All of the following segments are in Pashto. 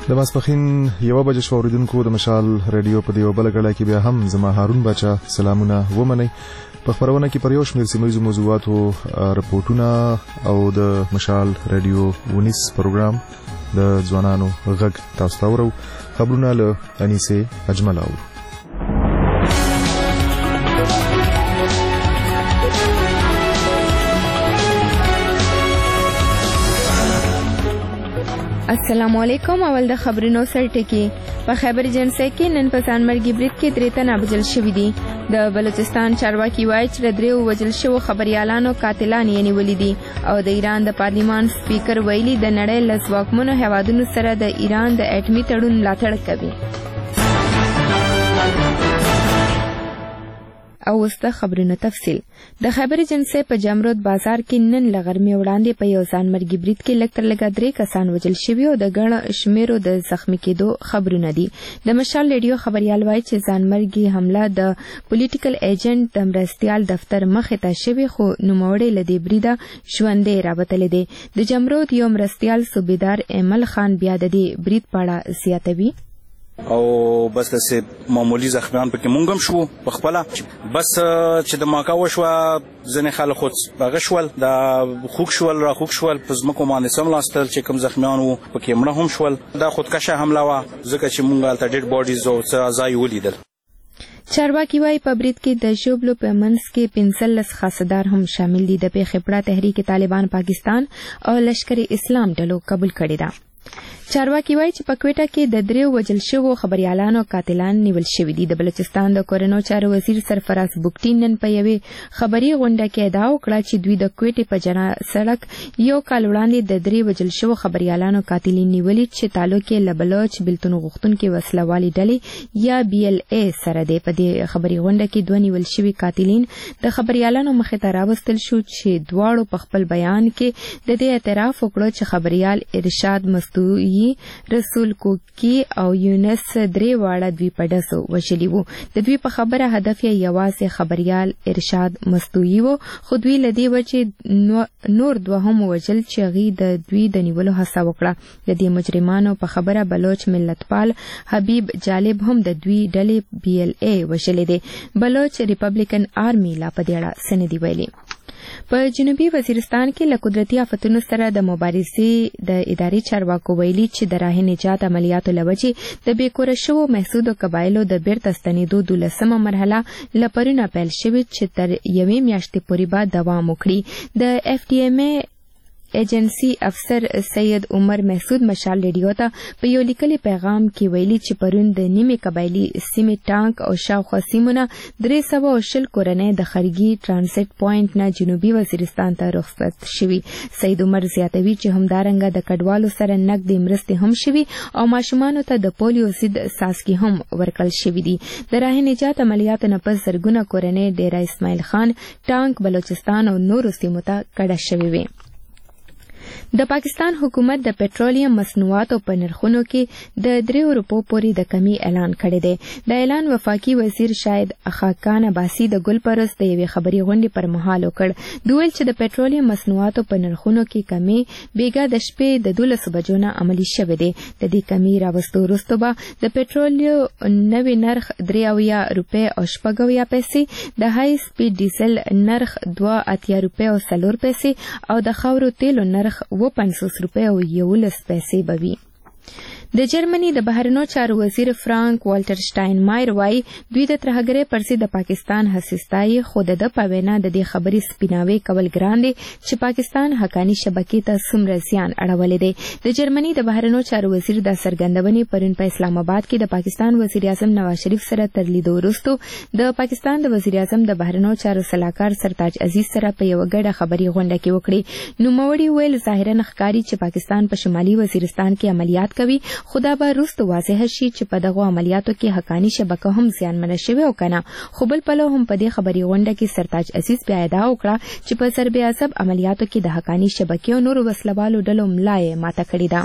د ماسپخین 1 بجې شو اوریدونکو د مشال رادیو په دیو بل غړای کې بیا هم زما هارون بچا سلامونه ومني په خبرونه کې پر یو شمېر سیمه موضوعاتو رپورټونه او د مشال رادیو ونیس پروګرام د ځوانانو غږ تاسو ته ورو خبرونه له انیسه اجمل او السلام علیکم. اول د خبرونو سرټکی په خیبر ایجنسی کې نن په ځانمرګي برید کې 3 تنه وژل شوي دي. د بلوچستان چارواکي وایي چې د 3 وژل شوو خبريالانو قاتلان یې نیولي دي او د ایران د پارلیمان سپیکر ویلي د نړۍ له ځواکمنو هیوادونو سره د ایران د اټومي تړون ملاتړ کوي. او وسته خبرونه تفصیل. د خیبر ایجنسی په جمرود بازار کې نن لغرمې وړاندې په یو ځانمرګي برید کې لږ تر لږه 3 کسان وژل شوي او د ګڼ شمیرو د زخمی کېدو خبرونه دي. د مشال رادیو خبريال وایي چې ځانمرګي حمله د پولیټیکل ایجنټ د مرستيال دفتر مخې ته شوی خو نوموړی له دې بریده ژوندې راوتلی دی. د جمرود یو مرستيال صوبیدار ایمل خان بیا د دې برید په اړه زیاتوي. او بس داسې معمولی زخمیان پکې مونږ هم شو په خپله بس چې د ماکا وشوه ځینې خلک خود هغه شول د خوږ شول را خوږ شول په ځمکو باندې څملاستل چې کوم زخمیان وو پکې مړه هم شول. دا خودکشه حمله وه ځکه چې مونږ هلته ډېډ باډیز او څه اعضا یې ولیدل. چارواکي وايي په برید کې د ژوبلو په منځ کې 15 خاصدار هم شامل دي. د پیښې پړه تحریک طالبان پاکستان او لشکر اسلام ډلو قبول کړې ده. چارواکي وایي چې په کوټه کې د 3 وژل شوو خبريالانو قاتلان نیول شوي دي. د بلوچستان د کورنو چارو وزیر سرفراز بوکټي نن په یوې خبري غونډه کې ادعا وکړه چې دوی د کوټې په جنا سړک یو کال وړاندې د 3 وژل شوو خبريالانو قاتلین نیولي چې تعلق یې له بلوچ بلتون غوښتونکو وسلوالي ډلې یا BLA سره دی. په دې خبري غونډه کې 2 نیول شوي قاتلین د خبريالانو مخې ته راوستل شو چې دواړو په خپل بیان کې د دې اعتراف وکړ چې خبريال ارشاد مستوي رسول کوکی او یونس 3 واړه دوی په ډسو وشلي وو. د دوی په خبره هدف یې یوازې خبريال ارشاد مستوي وو خو دوی لدی و چې نور دوهم وجل چې غي د دوی د نیولو هڅه وکړه. د دې مجرمانو په خبره بلوچ ملتپال حبیب جالب هم د دوی ډلې BLA وشلې دي. بلوچ ریپبلیکن آرمي لا په دې اړه سندې ویلي. په جنوبي وزیرستان کې له قدرتي آفتونو سره د مبارزې د اداري چارواکو ویلي چې د راه نجات عملیاتو لوجې د بیکوره شوو محسودو قبایلو د بیرته ستنېدو 12مه مرحله له پرونه پیل شوې چې تر 1 میاشتې پورې به دوام وکړي. د FDMA ایجنسی افسر سید عمر محسود مشال رادیو ته په یو لیکلي پیغام کې ویلي چې پرون د نیمه قبایلی سیمې ټانک او شاوخوا سیمونه 320 کورنۍ د خرګي ترانزیت پوینټ نه جنوبي وزیرستان ته رخصت شوي. سید عمر زیاتوي چې همدارنګه د کډوالو سره نقدي مرستې هم شوي او ماشومانو ته د پولیو ضد څاڅکي هم ورکړل شوي دي. د راه نجات عملیاتو نه پس زرګونه کورنۍ ډیره اسماعیل خان ټانک بلوچستان او نورو سیمو ته کډه شوي وي. د پاکستان حکومت د پټرولیم مصنوعاتو په نرخونو کې د 3 روپو پورې د کمی اعلان کړی دی. د اعلان وفاقي وزیر شاهد خاقان عباسي د ګلپرس د یوې خبري غونډې پر مهال وکړ. دوی چې د پټرولیم مصنوعاتو په نرخونو کې کمی بیګا د شپې د 12 بجو نه عملی شوه دی. د دې کمی راوستو وروسته به د پټرولیم نوې نرخ 3 روپے او 8 پیسې، د های سپیډ ډیزل نرخ 2 روپے او 4 پیسې او د خاورو تیلو نرخ 50 روپے او 11 پیسې بوي. د جرمني د بهرنیو چارو وزیر فرانک والټر شټاینمایر وايي دوی د ترهګرۍ پر ضد د پاکستان حساسیتای خود د پوینا د دې خبرې سپیناوي کول ګران دي چې پاکستان حقانی شبکې ته څومره زیان اړولې دي. د جرمني د بهرنیو چارو وزیر د سرګندونې پرون په اسلام آباد کې د پاکستان وزیر اعظم نواز شریف سره تر لیدو وروسته د پاکستان د وزیر اعظم د بهرنیو چارو سلاکار سرتاج عزیز سره په یو غړډه خبري غونډه کې وکړي. نوموړي ویل ظاهرا ښکاری چې پاکستان په شمالي وزیرستان کې عملیات کوي، خدا به روست واضح شي چې په دغه عملیاتو کې حقانی شبکه هم زیانمنه شوی او کنه. خو بل پلو هم په دې خبري غونډه کې سرتاج عزیز بیا ادعا وکړه چې په ضرب عصب عملیاتو کې د حقانی شبکې او نور وسلوالو ډلو ملای ماته کړی ده.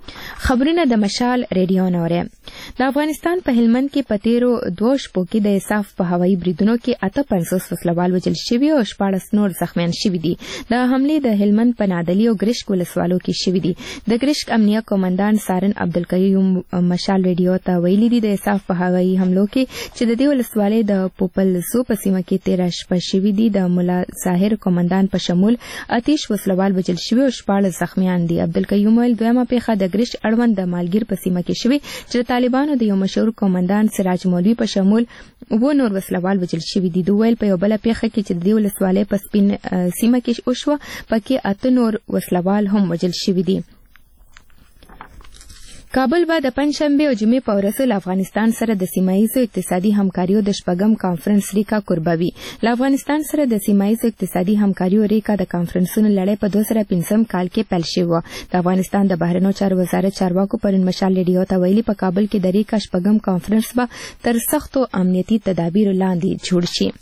خبرونه د مشال ریډیو نوره د افغانستان په هلمند کې په تیرو 2 شپو کې د اساف په هوایي بریدونو کې 58 وسلوال وژل شوي او 14 نور زخمیان شوي دي. د حملې د هلمند په نادلی او ګرشک ولسوالو کې شوي دي. د ګرشک امنیه کمانډان سارن عبدالقیوم مشال ریډیو ته ویلي دي د اساف په هوایي حملو کې چې د دې ولسوالۍ د پوپل زو په سیمه کې 13 شپه شوي دي. د مولا ظاهر کمانډان په شمول 28 وسلوال وژل شوي او 14 زخمیان دي. عبدالقیوم ویل دویمه پیښه د ګرشک اړوند د مالګیر په سیمه کې شوي چې طالبانو د یو مشهور کمانډان سراج مولوی په شمول و نور وسلوال وژل شوي دي. دوی ویل په یو بل پیښه کې چې د دې ولسوالۍ په سپین سیمه کې وشوه پکې 8 نور وسلوال هم وژل شوي دي. کابل به د پنځشنبه او جمعې په ورځ له افغانستان سره د سیمایي اقتصادي همکاریو د شپږم کانفرنس ریکا قربوي. له افغانستان سره د سیمایي اقتصادي همکاریو ریکا د کانفرنسونو لړۍ په 2015 کال کې پیل شوه. د افغانستان د بهرنیو چارو وزارت چارواکو پرون مشال ریډیو ته ویلي په کابل کې د ریکا شپږم کانفرنس به تر سختو امنیتي تدابیر لاندې جوړ شي.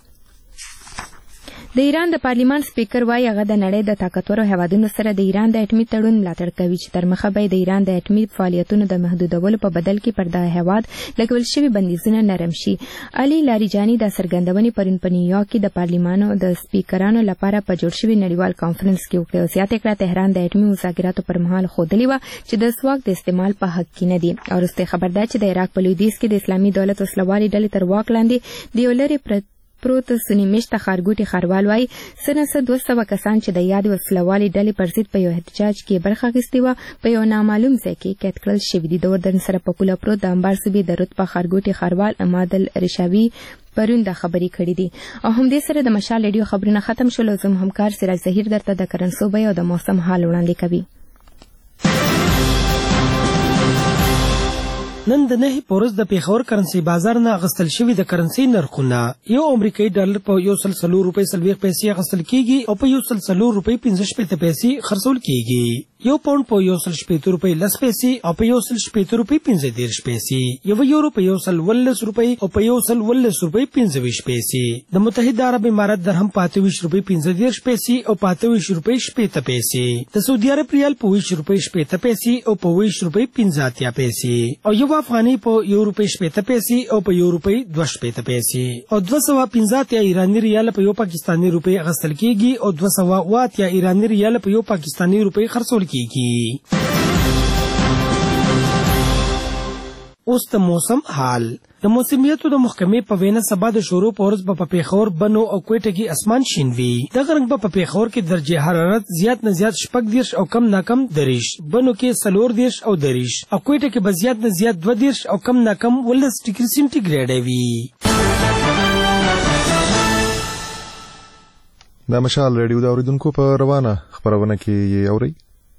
د ایران د پارلیمان سپیکر وايي هغه د نړۍ د طاقتورو هیوادونو سره د ایران د اټومي تړون ملاتړ کوي چې تر مخه به د ایران د اټومي فعالیتونو د محدودولو په بدل کې پر دغه هیواد لګول شوي بندیزونه نرم شي. علي لاریجاني د څرګندونې پرون په نیویارک کې د پارلیمانو د سپیکرانو لپاره په جوړ شوي نړیوال کانفرنس کې وکړه او زیاته کړه تهران د اټومي مذاکراتو پر مهال ښودلې وه چې د ځواک د استعمال په حق کې نه دي. او وروسته خبر ده چې د عراق په لویدیځ کې د اسلامي دولت وسلوالې ډلې تر واک لاندې د یو لرې پروت سنی میشته خارګوټي خاروال وای سنه 200 کسان چې د یاد وسلوالي ډلې پر ضد په یو احتجاج کې برخه اخیستې و په یو نامعلوم ځای کې قید کړل شوي دي. د اردن سره په پوله پروت د انبار صوبې د رتبه خارګوټي خاروال امادل رشاوي پرون د خبري کړې دي. او هم دې سره د مشال ریډیو خبرونه ختم شول. زم همکار سراج ظهیر درته د کرنسوبې او د موسم حال وړاندې کوي. نن د نهي پورز د پیښور کرنسي بازار نه اغستل شوی د کرنسي نرخونه یو امریکایي ډالر په 140 روپۍ 40 پیسې اغستل کیږي او په 140 روپۍ 15 پیسې خرڅول کیږي. یو پاوند په 140 روپۍ 10 پیسې او په 140 روپۍ 15 پیسې. یو یورو په 140 روپۍ او په 140 روپۍ 15 پیسې. د متحده عرب امارات درهم په 28 روپۍ 15 پیسې او په 28 روپۍ 15 پیسې. د سعودي عرب ریال په 20 روپۍ 15 پیسې او په 20 روپۍ 15 پیسې. او یو افغاني په 1 روپۍ 15 پیسې او په 1 روپۍ 2 پیسې. او 215 ایرانی ریال په یو پاکستانی روپۍ اغستل کیږي او 208 ایرانی ریال په یو پاکستانی روپۍ خرڅول کیږي. اوس د موسم حال. د موسمیاتو د محکمې په وینا سبا د شروع په ورځ په پیښور بنو او کوټه کې اسمان شین وي. دغه رنګ په پیښور کې درجه حرارت زیات نه زیات 14 او کم نه کم 30. بنو کې 14 او 30 او کوټه کې به زیات نه زیات 22 او کم نه کم 19 ډیګري سنټیګریډ وي. د مشال ریډیو د اوریدونکو په روانه خبرونه کې یې اوري.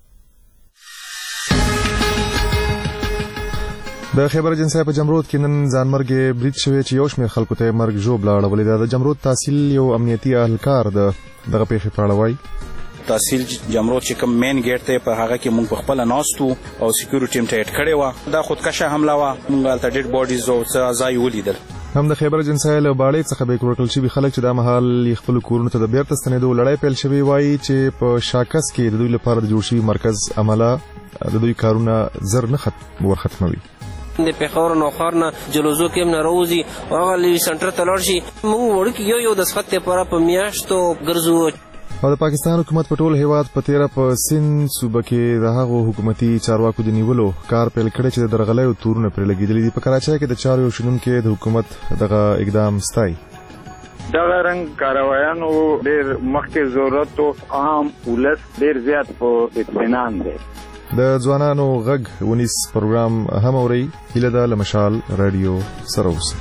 د خیبر اجنسی په جمرود کې نن ځانمرګ برید شوی چې یو شمېر خلکو ته مرګ ژوبله اړولې ده. د جمرود تحصیل یو امنیتي اهلکار دغه پیښې په اړه وایي. تحصیل جمرود چې کوم مین ګیټ ته په هغه کې موږ په خپل ناستو او سکیورټي ټیم ته اټ کړی و. دا خودکشه حمله و. موږ هلته ډیډ باډیز او څه ځای ولیدل. هم د خیبر اجنسی له باړې څخه به کورکل شوي خلک چې دا مهال خپل کورونو ته د بیرته ستنېدو لړۍ پیل شوی وایي چې په شاکس کې د دوی لپاره د جوړ شوي مرکز عمله د دوی کارونه زر نه ختموي. د پیښور نو خارنه جلوزو کې نه روزي او هغه لوي سنټر ته لاړ شي. موږ ورکه یو د سخت لپاره په میاشتو ګرځو. او د پاکستان حکومت په ټول هیواد په تیره په سند صوبه کې د هغو حکومتي چارواکو د نیولو کار پیل کړی چې د درغلیو تورونه پرې لګېدلي دي. په کراچۍ کې د چارو شنونکو د حکومت دغه اقدام ستایي. دغه رنګ کاروایانو ډېر مخکې ضرورت او عام ولس ډېر زیات په اطمینان دی. د ځوانانو غږ ونیس پروګرام هم اوري. هیله ده له مشال رادیو سره اوسئ.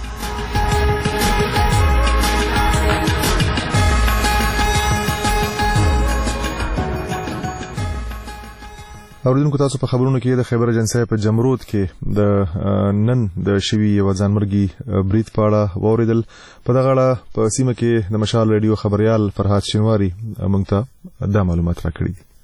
اوریدونکو تاسو په خبرونو کې د خیبر اجنسی په جمرود کې د نن د شوي یو ځانمرګي برید په اړه واوریدل. په دغه اړه په سیمه کې د مشال رادیو خبريال فرهاد شینواری موږ ته دا معلومات راکړي دي.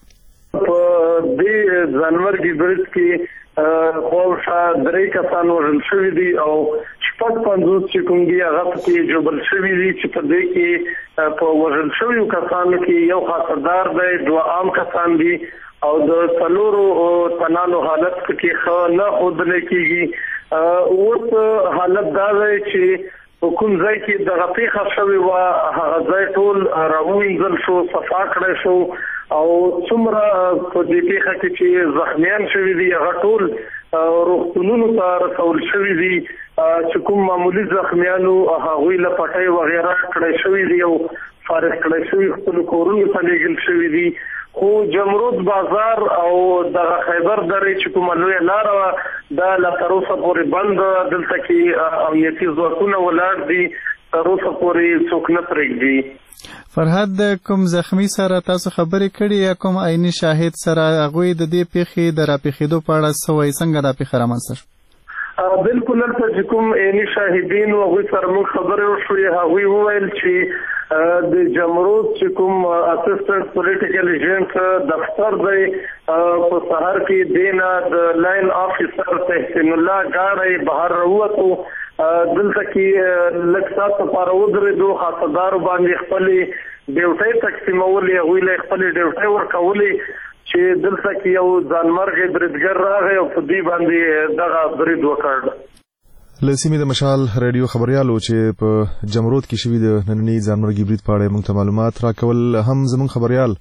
د ځانمرګي برید کې خورشا درې کسان وژل شوي دي او 55 چې کوم دي هغه کې جوړل شوي دي چې په دې کې په وژل شویو کسانو کې یو خاصدار دی، دوه عام کسان دي او د څلورو تنانو حالت کې ښه نه ښودل کېږي. اوس حالت دا دی چې کوم ځای کې د غپیخه شوی و هغه ځای ټول راوینځل شو، صفا کړی شو، او څومره په دې پیښه کې چې زخمیان شوي دي هغه ټول روغتونونو ته رسول شوي دي. چې کوم معمولی زخمیانو هغوی له پټۍ وغیره کړی شوي دي او فارغ کړی شوي خپلو کورونو ته لیږل شوي دي. خو جمرود بازار او دغه خیبر درې چې کومه لویه لاره وه دا لا تر اوسه پورې بند ده. دلته کې امنیتي ځواکونه ولاړ دي، تر اوسه پورې څوک نه پرېږدي. فرهاد، د کوم زخمی سره تاسو خبرې کړې یا کوم عیني شاهد سره هغوی د دې پیښې د راپېښېدو په اړه څه وایي؟ څنګه دا پیښه رامنځته شوه؟ بالکل هلته چې کوم عیني شاهدین و هغوی سره موږ خبرې وشوې، هغوی وویل چې د جمرود چې کوم اسسټنټ پولیټیکل ایجنټ دفتر دی په سهار کې دینه د لاین افیسر تحسین الله ګاړی بهر راووتو. دلته کې لږ ساعت لپاره ودرېدو، خاصدارو باندې خپلې ډیوټۍ تقسیمولې، هغوی له خپلې ډیوټۍ ورکولې چې دلته کې یو ځانمرګی بریدګر راغی او په دې باندې دغه برید وکړ. له سیمې د مشال رادیو خبريالو چې په جمرود کې شوي د ننني ځانمرګي برید په اړه موږ ته معلومات راکول. هم زموږ خبريال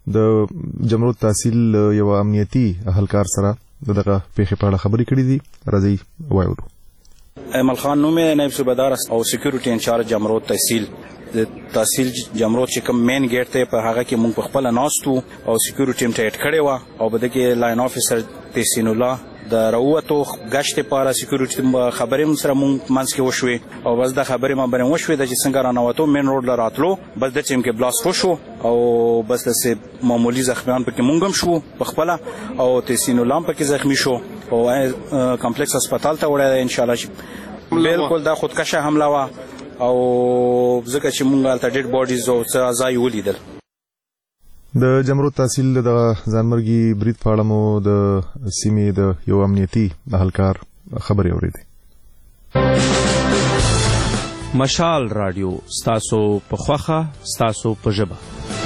د جمرود تحصیل یو امنیتي اهلکار سره دغه پیښې په اړه خبرې کړې دي. راځي وایو. ایمل خان نوم نائب صوبیدار او سکیورټي انچارج جمرود تحصیل. د تحصیل جمرود چې کوم مین گیټ ته په هغه کې موږ په خپل ناستو او سکیورټي ټیم ته اډ کړی و او بده کې لاین افیسر تحسین الله د راووتو غشت لپاره سکیورټي خبرې سره موږ منځ کې وشوې او بس د خبرې ما باندې وشوې د چې څنګه رانوتو مین روډ لا راتلو بس د ټیم کې بلاست وشو او بس د معمولی زخمیان پکې موږ هم شو په خپل او تحسین الله پکې زخمی شو او کمپلیکس هسپتال ته وړاندې ان شاء الله. بالکل دا خودکشه حمله وا او ځکه چې مونږ ته ډیډ باډیز او څه ځای ولیدل. د جمرود تحصیل د ځانمرګي برید په اړه مو د سیمې د یو امنیتي اهلکار خبرې اورېدې. مشال رادیو ستاسو په خوښه ستاسو په ژبه.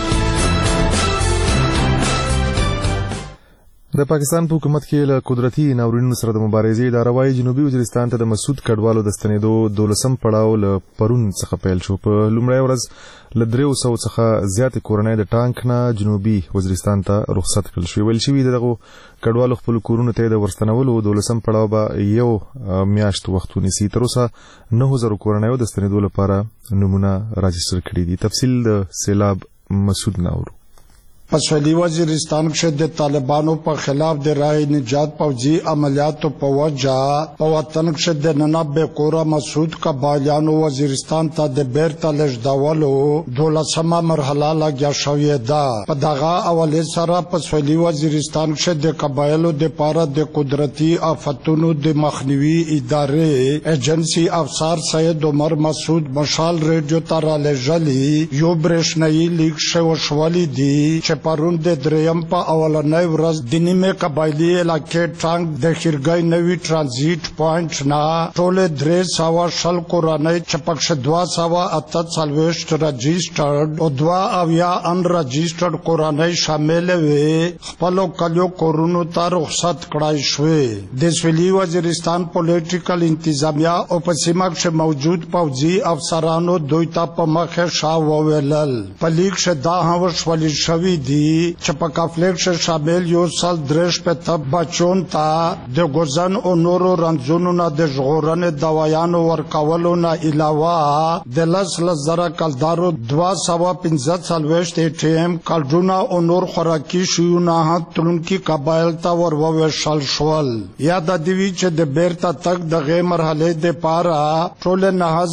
د پاکستان په حکومت کې له قدرتي ناورینونو سره د مبارزې اداره وايي جنوبي وزیرستان ته د مسعود کډوالو د ستنېدو 12 پړاو له پرون څخه پیل شو. په لومړۍ ورځ له 300 څخه زیاتې کورنۍ د ټانک نه جنوبي وزیرستان ته رخصت کړل شوې. ویل شوي دغه کډوالو خپل کورونو ته د ورستنولو 12 پړاو به یو میاشت وخت ونیسي. تر اوسه 9000 کورنۍ د ستنېدو لپاره نمونه راجستر کړي دي. تفصیل د سیلاب مسعود ناورو. سویلی وزیرستان کې د طالبانو په خلاف د رای نجات پوځي عملیاتو په وجه په وطن کې د ننبه کورا مسعود قبایلیانو وزیرستان ته د بیرته لږدولو 12مه مرحله لګیا شوې ده. په دغه حواله سره په سویلی وزیرستان کې د قبایلو د پاره د قدرتي آفتونو د مخنیوي ادارې ایجنسی افسر سید عمر مسعود مشال ریډیو ته رالیږلي یو برېښنايي لیک شولی دی چې پرون د دریم په اولنۍ ورځ د نیمه قبایلی علاقې ټانک د خیرګای نوی ترانزیت پوینټ نه ټول 300 کورنۍ چې پکښ 248 رجسټرډ او 2 ان رجسټرډ کورنۍ شامل وي خپل کلیو کورونو ته رخصت کړای شوې. د سویلی وزیرستان پولیټیکل انتظامیه او په سیمه کې موجود پوځي افسرانو دوی ته په مخه شاو وویل په لیک کې دا هم وشولې شوې چې په کافلیکس شامل یو سال درش په تب بچون تا د ګوزن او نورو رنځونو نه د ژغورنې دوايانو ورکولو نه علاوه د لزر کلدارو 215 ټیم کلډونا او نور خوراکي شیونه هتلونکي قبایل ته ورووشل شول. یاد دی چې د بیرته تک دغه مرحله د پاره ټول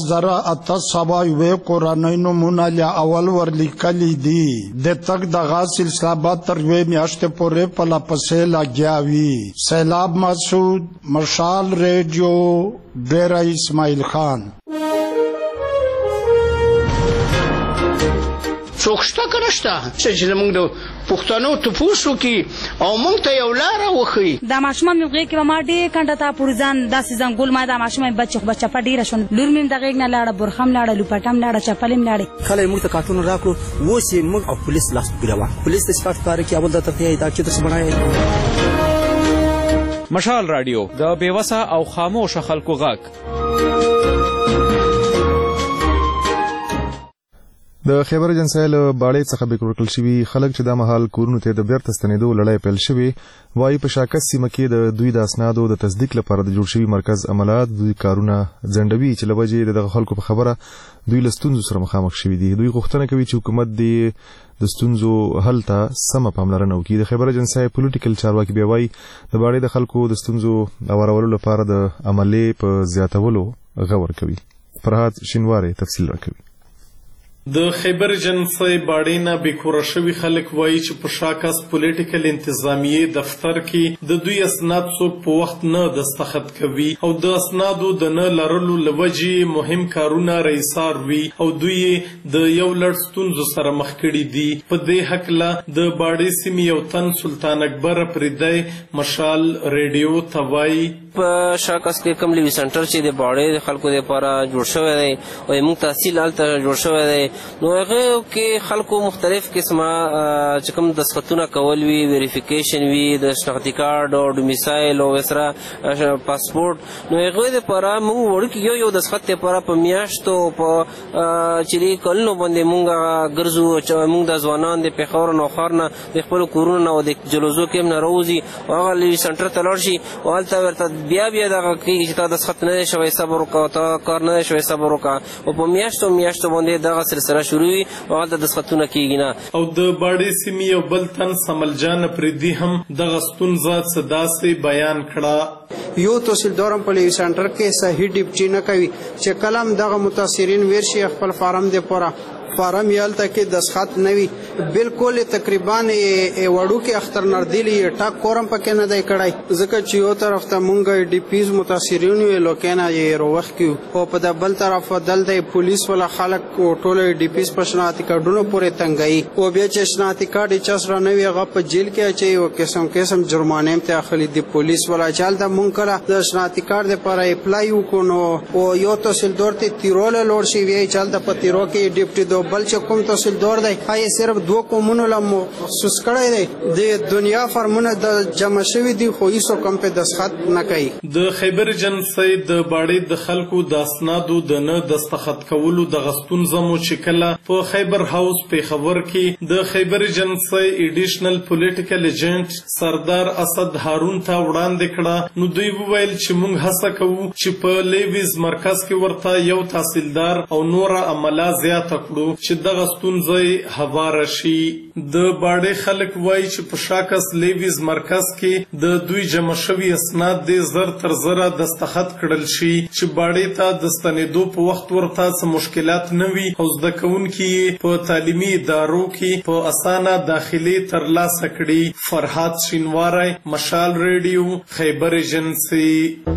9800 کورنۍ نمونه له اول ورلیکلي دي. د تک دغه سلسله با تر وی میاشتې پورې په لاپسې لګیاوي. سیلاب مسعود مشال ریډیو ډیره اسماعیل خان. څوک شته که نشته چې موږ د پښتنو تپوس وکړي او موږ ته یو لاره وښیي. دا ماشومان مې غېږ کې به ما ډېر کنډه ته پورې ځان داسې ځنګول ما دا ماشوم مې چپه ډېره شوه. لور مې د غېږ نه لاړه، برخه م لاړه، لوپټه م لاړه، چپلې م لاړې. خلک موږ ته کارټون راکړو، اوس یې موږ او پولیس لاس ګروا پولیس ته سپارټ کار کوي. اول درته ښیي دا چې تاسو بڼایي مشال رادیو د بېوسه او خاموشه خلکو غږ. د خیبر ایجنسۍ له باړې څخه بیکور کړل شوي خلک چې دا مهال کورونو ته د بیرته ستنېدو لړۍ پیل شوې وایي په شاکس سیمه کې د دوی د اسنادو د تصدیق لپاره د جوړ شوي مرکز عملات دوی کارونه ځنډوي چې له وجې د دغه خلکو په خبره دوی له ستونزو سره مخامخ شوي دي. دوی غوښتنه کوي چې حکومت د ستونزو حل ته سمه پاملرنه وکړي. د خیبر ایجنسۍ پولیټیکل چارواکي بیا وایي د باړې د خلکو د ستونزو هوارولو لپاره د عملې په زیاتولو غور کوي. فرهاد شینواری تفصیل راکوي. د خیبر ایجنسۍ باړې نه بیکوره شوي خلک وایي چې په شاکس پولیټیکل انتظامیې دفتر کې د دوی اسناد څوک په وخت نه دستخط کوي او د اسنادو د نه لرلو له وجې مهم کارونه رئیسار وي او دوی د یو لړ ستونزو سره مخ کړي دي. په دې هکله د باړې سیمې یو تن سلطان اکبر افریدی مشال ریډیو ته وایي په شاکس کې کوم لیوي سنټر چې د باړې د خلکو لپاره جوړ شوی دی او موږ تحصیل هلته جوړ شوی دی نو هغه کې خلکو مختلف قسمه چې کوم دستخطونه کول وي، ویریفیکیشن وي، د شناختي کارډ او ډومیسایل او وسره پاسپورت. نو هغه لپاره موږ وړوکی یو دستخط لپاره په میاشتو په چې کلونو باندې موږ ګرځو چې موږ د ځوانان د پېښور او نوښار نه د خپلو کورونو نه او د جلوزو کې نه راوځي او هغه لیوي سنټر ته لاړ شي او هلته ورته بیا دغه کېږي چې تا دستخط نه دی شوی صبر وکړه، تا کار نه دی شوی صبر وکړه او په میاشتو باندې دغه سلسله شروع وي او هلته دستخطونه کېږي نه. او د باړې سیمې یو بل تن سمل جان افریدي هم دغه ستونزه څه داسې بیان کړه. یو تحصیلدار هم په لیوي سنټر کې صحیح ډیوټي نه کوي چې کله هم دغه متاثرین ورشي خپل فارم دپاره فارم یالته کې دستخط نه وي بالکل تقریبا وړوکې اختر نردیلي ټاک کورم پکې نه دی کړی ځکه چې یو طرف ته مونږ ډي پیز متاثرین یو لوکینه یې روخ کیو او په د بل طرف دلته پولیس ولا خلک ټول ډي پیز په شناختی کارډونو پورې تنګي او بیا چې شناختی کارډ یې چا سره نه وي هغه په جیل کې اچي او قسم جرمانه هم ته اخلي د پولیس ولا چالته مونږ کړه د شناختی کارډ لپاره اپلای وکړو او یو تحصیلدار ته تیرول لوړ شي وی چالته په تیرو کې ډیپټي بل چې کوم تحصیلدار دی هغه صرف 2 کومونو لا مخصوص کړی دی د دنیا فرمونه د جمع شوی دی خو هیڅ کوم په دستخط نه کوي. د خیبر ایجنسۍ د باړې د خلکو د اسنادو د نه دستخط کولو د غستونزه مو چې کله په خیبر هاوس پېښور کې د خیبر ایجنسۍ ایډیشنل پولیټیکل ایجنټ سردار اسد هارون ته وړاندې کړه نو دوی وویل چې موږ هڅه کوو چې په لیویز مرکز کې ورته یو تحصیلدار او نوره عمله زیاته کړو چې دغه ستونزه هواره شي. د باړې خلک وایي چې په شاکس لیویز مرکز کې د دوی جمع شوي اسناد د زر تر زره دستخط کړل شي چې باړې ته د ستنېدو په وخت ورته څه مشکلات نه وي او زده کوونکي په تعلیمي ادارو کې په اسانه داخلي ترلاسه کړي. فرهاد شینواری مشال ریډیو خیبر ایجنسۍ.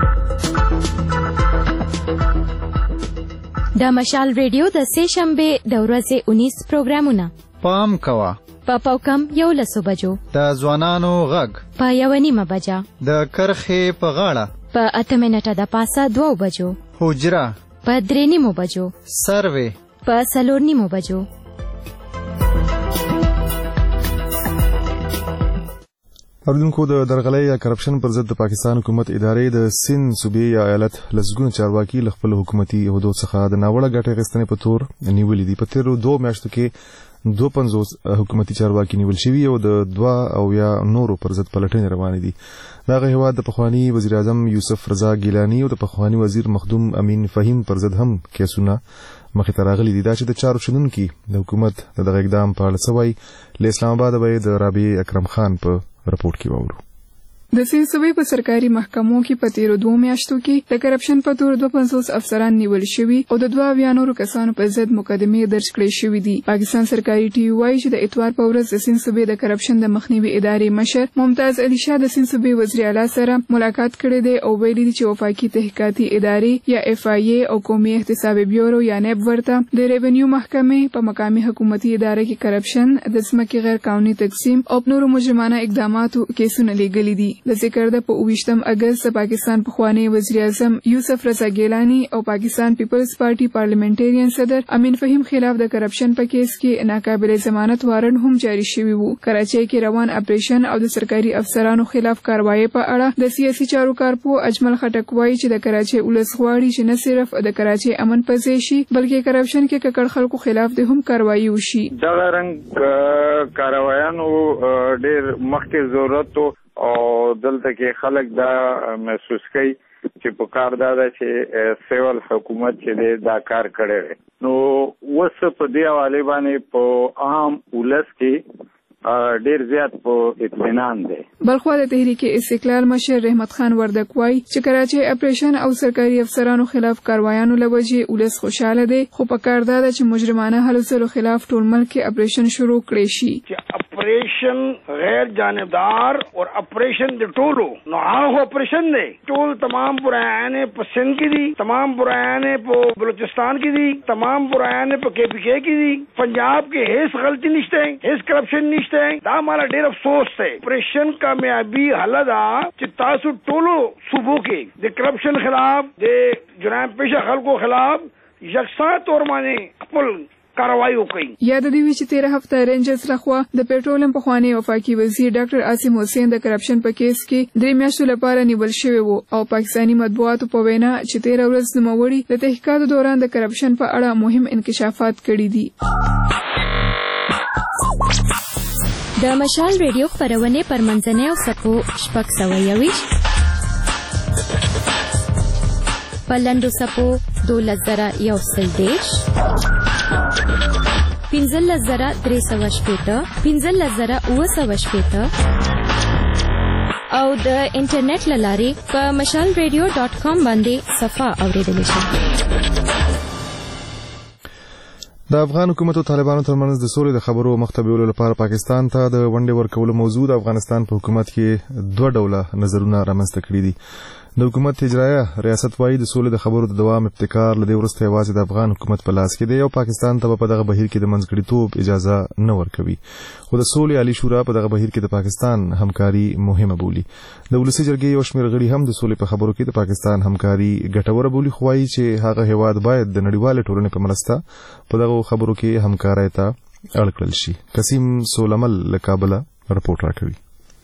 د مشال ریډیو د سه شنبه د ورځې 19 پروګرامونه پام کوا په پاوکم 11 بجو د ځوانانو غږ په 1:30 بجه د کرخې په غاړه په 8 منټه د پاسه 2 بجو حجره په 3:30 بجو سروې په 4:30 بجو. اوریدونکو د درغلۍ یا کرپشن پر ضد د پاکستان حکومت ادارې د سند صوبې یا ایالت لسګونه چارواکي له خپل حکومتي عہدو څخه د ناوړه ګټې اخیستنې په تور نیولې دي. په تیرو 2 میاشتو کې 52 حکومتي چارواکي نیول شوي او د 2 یا نورو پر ضد پلټنې روانې دي. دغه هیواد د پخوانی وزیر اعظم یوسف رضا ګیلانی او د پخوانی وزیر مخدوم امین فهیم پر ضد هم کیسونه مخې ته راغلي دي. دا چې د چارو شنونکي د حکومت دغه اقدام په اړه څه وایي له اسلام آباد به د رابعه اکرم خان په رپورټ کې واورو. د سیند صوبې په سرکاري محکمو کې په تیرو 2 میاشتو کې د کرپشن په تور 250 افسران نیول شوي او د 2 نورو کسانو په ضد مقدمې درج کړې شوې دي. پاکستان سرکاري ټي وی وايي چې د اتوار په ورځ د سیند صوبې د کرپشن د مخنیوي ادارې مشر ممتاز علي شاه د سیند صوبې وزیر اعلی سره ملاقات کړې ده او ویلي دي چې وفاقي تحقیقاتي ادارې یا اف آی ای او قومي احتسابي بیورو یا نیب ورته د ریونیو محکمې په مقامي حکومتي ادارې کې کرپشن د ځمکې غیر قانوني تقسیم او نورو مجرمانه اقداماتو کیسونه لېږلي دي. د ذکر د په 28 اگست پاکستان پخوانی وزیر اعظم یوسف رضا ګیلانی او پاکستان پیپلز پارټي پارلیمنټریان صدر امین فهیم خلاف د کرپشن په کیس کې ناقابل ضمانت وارنټ هم جاری شوی وو. کراچۍ کې روان اپریشن او د سرکاري افسرانو خلاف کاروایی په اړه د سیاسي چارو کارپو اجمل خټک وایي چې د کراچۍ ولس غواړي چې نه صرف د کراچۍ امن پځې شي بلکې کرپشن کې ککړ خلکو خلاف د هم کاروایی وشي. دا رنګ کاروایانو ډېر مخکې ضرورت او دلته کې خلک دا محسوس کوي چې په کار دا ده چې سیول حکومت چې دا کار کړی نو وس په دې حواله باندې په عام ولس کې ډیر زیات په اطمینان دی. بلخوا د تحریک استقلال مشر رحمت خان وردک وایي چې کراچۍ اپریشن او سرکاري افسرانو خلاف کاروایانو لوجې ولس خوشاله دی خو په کار دا ده چې مجرمانه هلو ځلو خلاف ټول ملک کې اپریشن شروع کړی شي. ऑपरेशन गैर जानिबदार और ऑपरेशन दे टोलो नो हाँ ऑपरेशन दे टोल तमाम बुरायाने पे सिंध की दी तमाम बुरायाने पे बलूचिस्तान की दी तमाम बुरायाने पे KPK की दी पंजाब के हेस गलती निश्ते हेस करप्शन निश्ते दा हमारा ढेर अफसोस है. ऑपरेशन कामयाबी हलदा चित्तासु टोलो सुबह के दे करप्शन खिलाफ दे जुराम पेशा खल्को खिलाफ यकसा तौर माने खपल کاروایی وکړي. یاد دی چې 13 هفته رینجرز لخوا د پېټرولیم پخوانی وفاقي وزیر ډاکټر عاصم حسین د کرپشن په کیس کې 3 میاشتو لپاره نیول شوی وو او پاکستانی مطبوعاتو په وینا چې 13 ورځې نوموړي د تحقیقاتو دوران د کرپشن په اړه مهم انکشافات کړي دي. د مشال ریډیو خبرونه پر منځنۍ او سپو شپږ سوه یویش پلندو سپو 2011 15,380 15,980 او د انټرنیټ لارې په mashalradio.com باندې صفه اوریدلی شئ. د افغان حکومت او طالبانو ترمنځ د سولې د خبرو مخته لپاره پاکستان ته د ونډې ورکولو موضوع د افغانستان په حکومت کې 2 ډوله نظرونه رامنځته کړي دي. د حکومت اجرایه ریاست وايي د سولې د خبرو د دوام ابتکار لدې ورسته یوازې د افغان حکومت په لاس کې دی او پاکستان ته په دغه بهیر کې د منځګړیتوب اجازه نه ورکوي. خو د سولې عالی شورا په دغه بهیر کې د پاکستان همکاري مهمه بولي. د ولسی جرګې یو شمېر غړي هم د سولې په خبرو کې د پاکستان همکاري ګټوره بولي خو وايي چې هغه هیواد باید د نړیوال ټولنې په مرسته په دغه خبرو کې همکارۍ ته اړ کړل شي. قسیم سولمل له کابل رپورټ راکوي.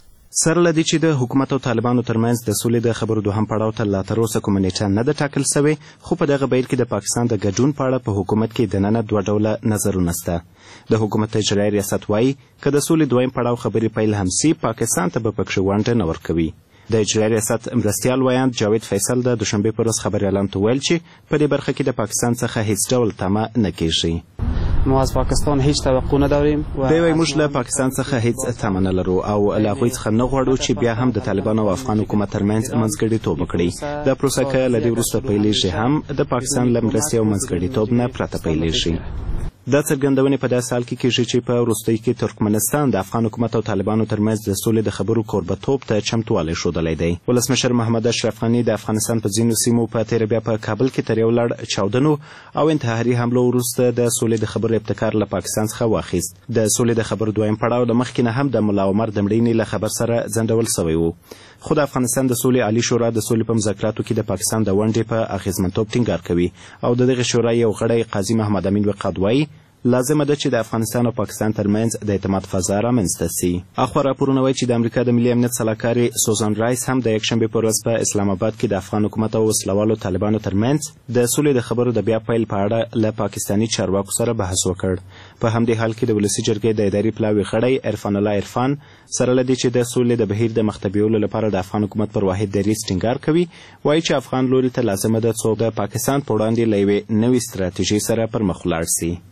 سره لدی چې د حکومت او طالبانو ترمنځ د سولې د خبرو دوهم پړاو ته لا تر اوسه کومه نیټه نه ده ټاکل شوې خو په دغه بهیر کې د پاکستان د ګډون په اړه په حکومت کې دننه 2 ډوله نظرونه شته. د حکومت اجرایي ریاست وایي که د سولې دویم پړاو خبرې پیل هم سي پاکستان ته به پکښې ونډه نه ورکوي. د اجرایي ریاست مرستیال ویاند جاوید فیصل د دوشنبې پر ورځ خبریالانو ته ویل چې په دې برخه کې د پاکستان څخه هیڅ ډول تمه نه کیږي. ما از پاکستان هیچ توقع نداریم دوی وایي موږ له پاکستان څخه هیڅ تمه نه لرو او له هغوی څخه نه غواړو چې بیا هم د طالبانو او افغان حکومت ترمنځ منځګړیتوب وکړي. دا پروسه که له دې وروسته پیلېږي هم د پاکستان له مرستې او منځګړیتوب نه پرته پیلېږي. دا څرګندونې په داسې حال کې کېږي چې په وروستیو کې ترکمنستان د افغان حکومت او طالبانو ترمنځ د سولې د خبرو کوربهتوب ته چمتووالی ښودلی دی. ولسمشر محمد اشرف غني د افغانستان په ځینو سیمو په تېره بیا په کابل کې تر یو لړ چاودنو او انتحاري حملو وروسته د سولې د خبرو ابتکار له پاکستان څخه واخیست. د سولې د خبرو دویم پړاو له مخکې نه هم د ملا عمر د مړینې له خبر سره ځنډول سوی و. خو د افغانستان د سولې عالی شورا د سولې په مذاکراتو کې د پاکستان د ونډې په اغېزمنتوب ټینګار کوي او د دغې شورا یو غړی قاضي محمد امین وقاد وایي لازمه ده چې د افغانستان او پاکستان ترمنځ د اعتماد فضا رامنځته سي. اخوا راپورونه وایي چې د امریکا د ملي امنیت سلاکارې سوزان رایس هم د یکشنبې په ورځ په اسلام آباد کې د افغان حکومت او وسلوالو طالبانو ترمنځ د سولې د خبرو د بیا پیل په اړه له پاکستاني چارواکو سره بحث وکړ. په همدې حال کې د ولسي جرګې د اداري پلاوي غړی عرفان الله عرفان سره له دې چې د سولې د بهیر د مخته بیولو لپاره د افغان حکومت پر واحد دریځ ټینګار کوي وایي چې افغان لوري ته لازمه ده څوک د پاکستان په وړاندې له یوې نوې ستراتیژۍ سره پر مخ ولاړ سي.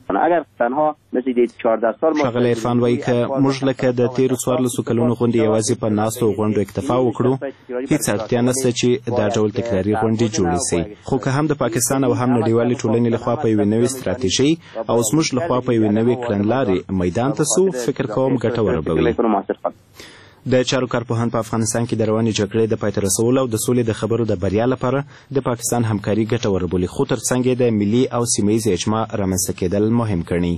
اگر تنها مثل د 14 سال شغله عرفان وایي که موږ لکه د تیرو 14 کلونو غونډې یوازې په ناستو غونډو اکتفا وکړو هیڅ اړتیا نشته چې دا ډول تکراري غونډې جوړې شي خو که هم د پاکستان او هم نړیوالې ټولنې لخوا په یوې نوې ستراتیژۍ او زموږ لخوا په یوې نوې کړنلارې میدان ته سو فکر کوم ګټوره به وي. د چارو کارپوهان په افغانستان کې د روانې جګړې د پای ته رسولو او د سولې د خبرو د بریا لپاره د پاکستان همکاري ګټوره بولي خو ترڅنګ یې د ملي او سیمه ییز اجماع رامنځته کېدل مهم ګڼي.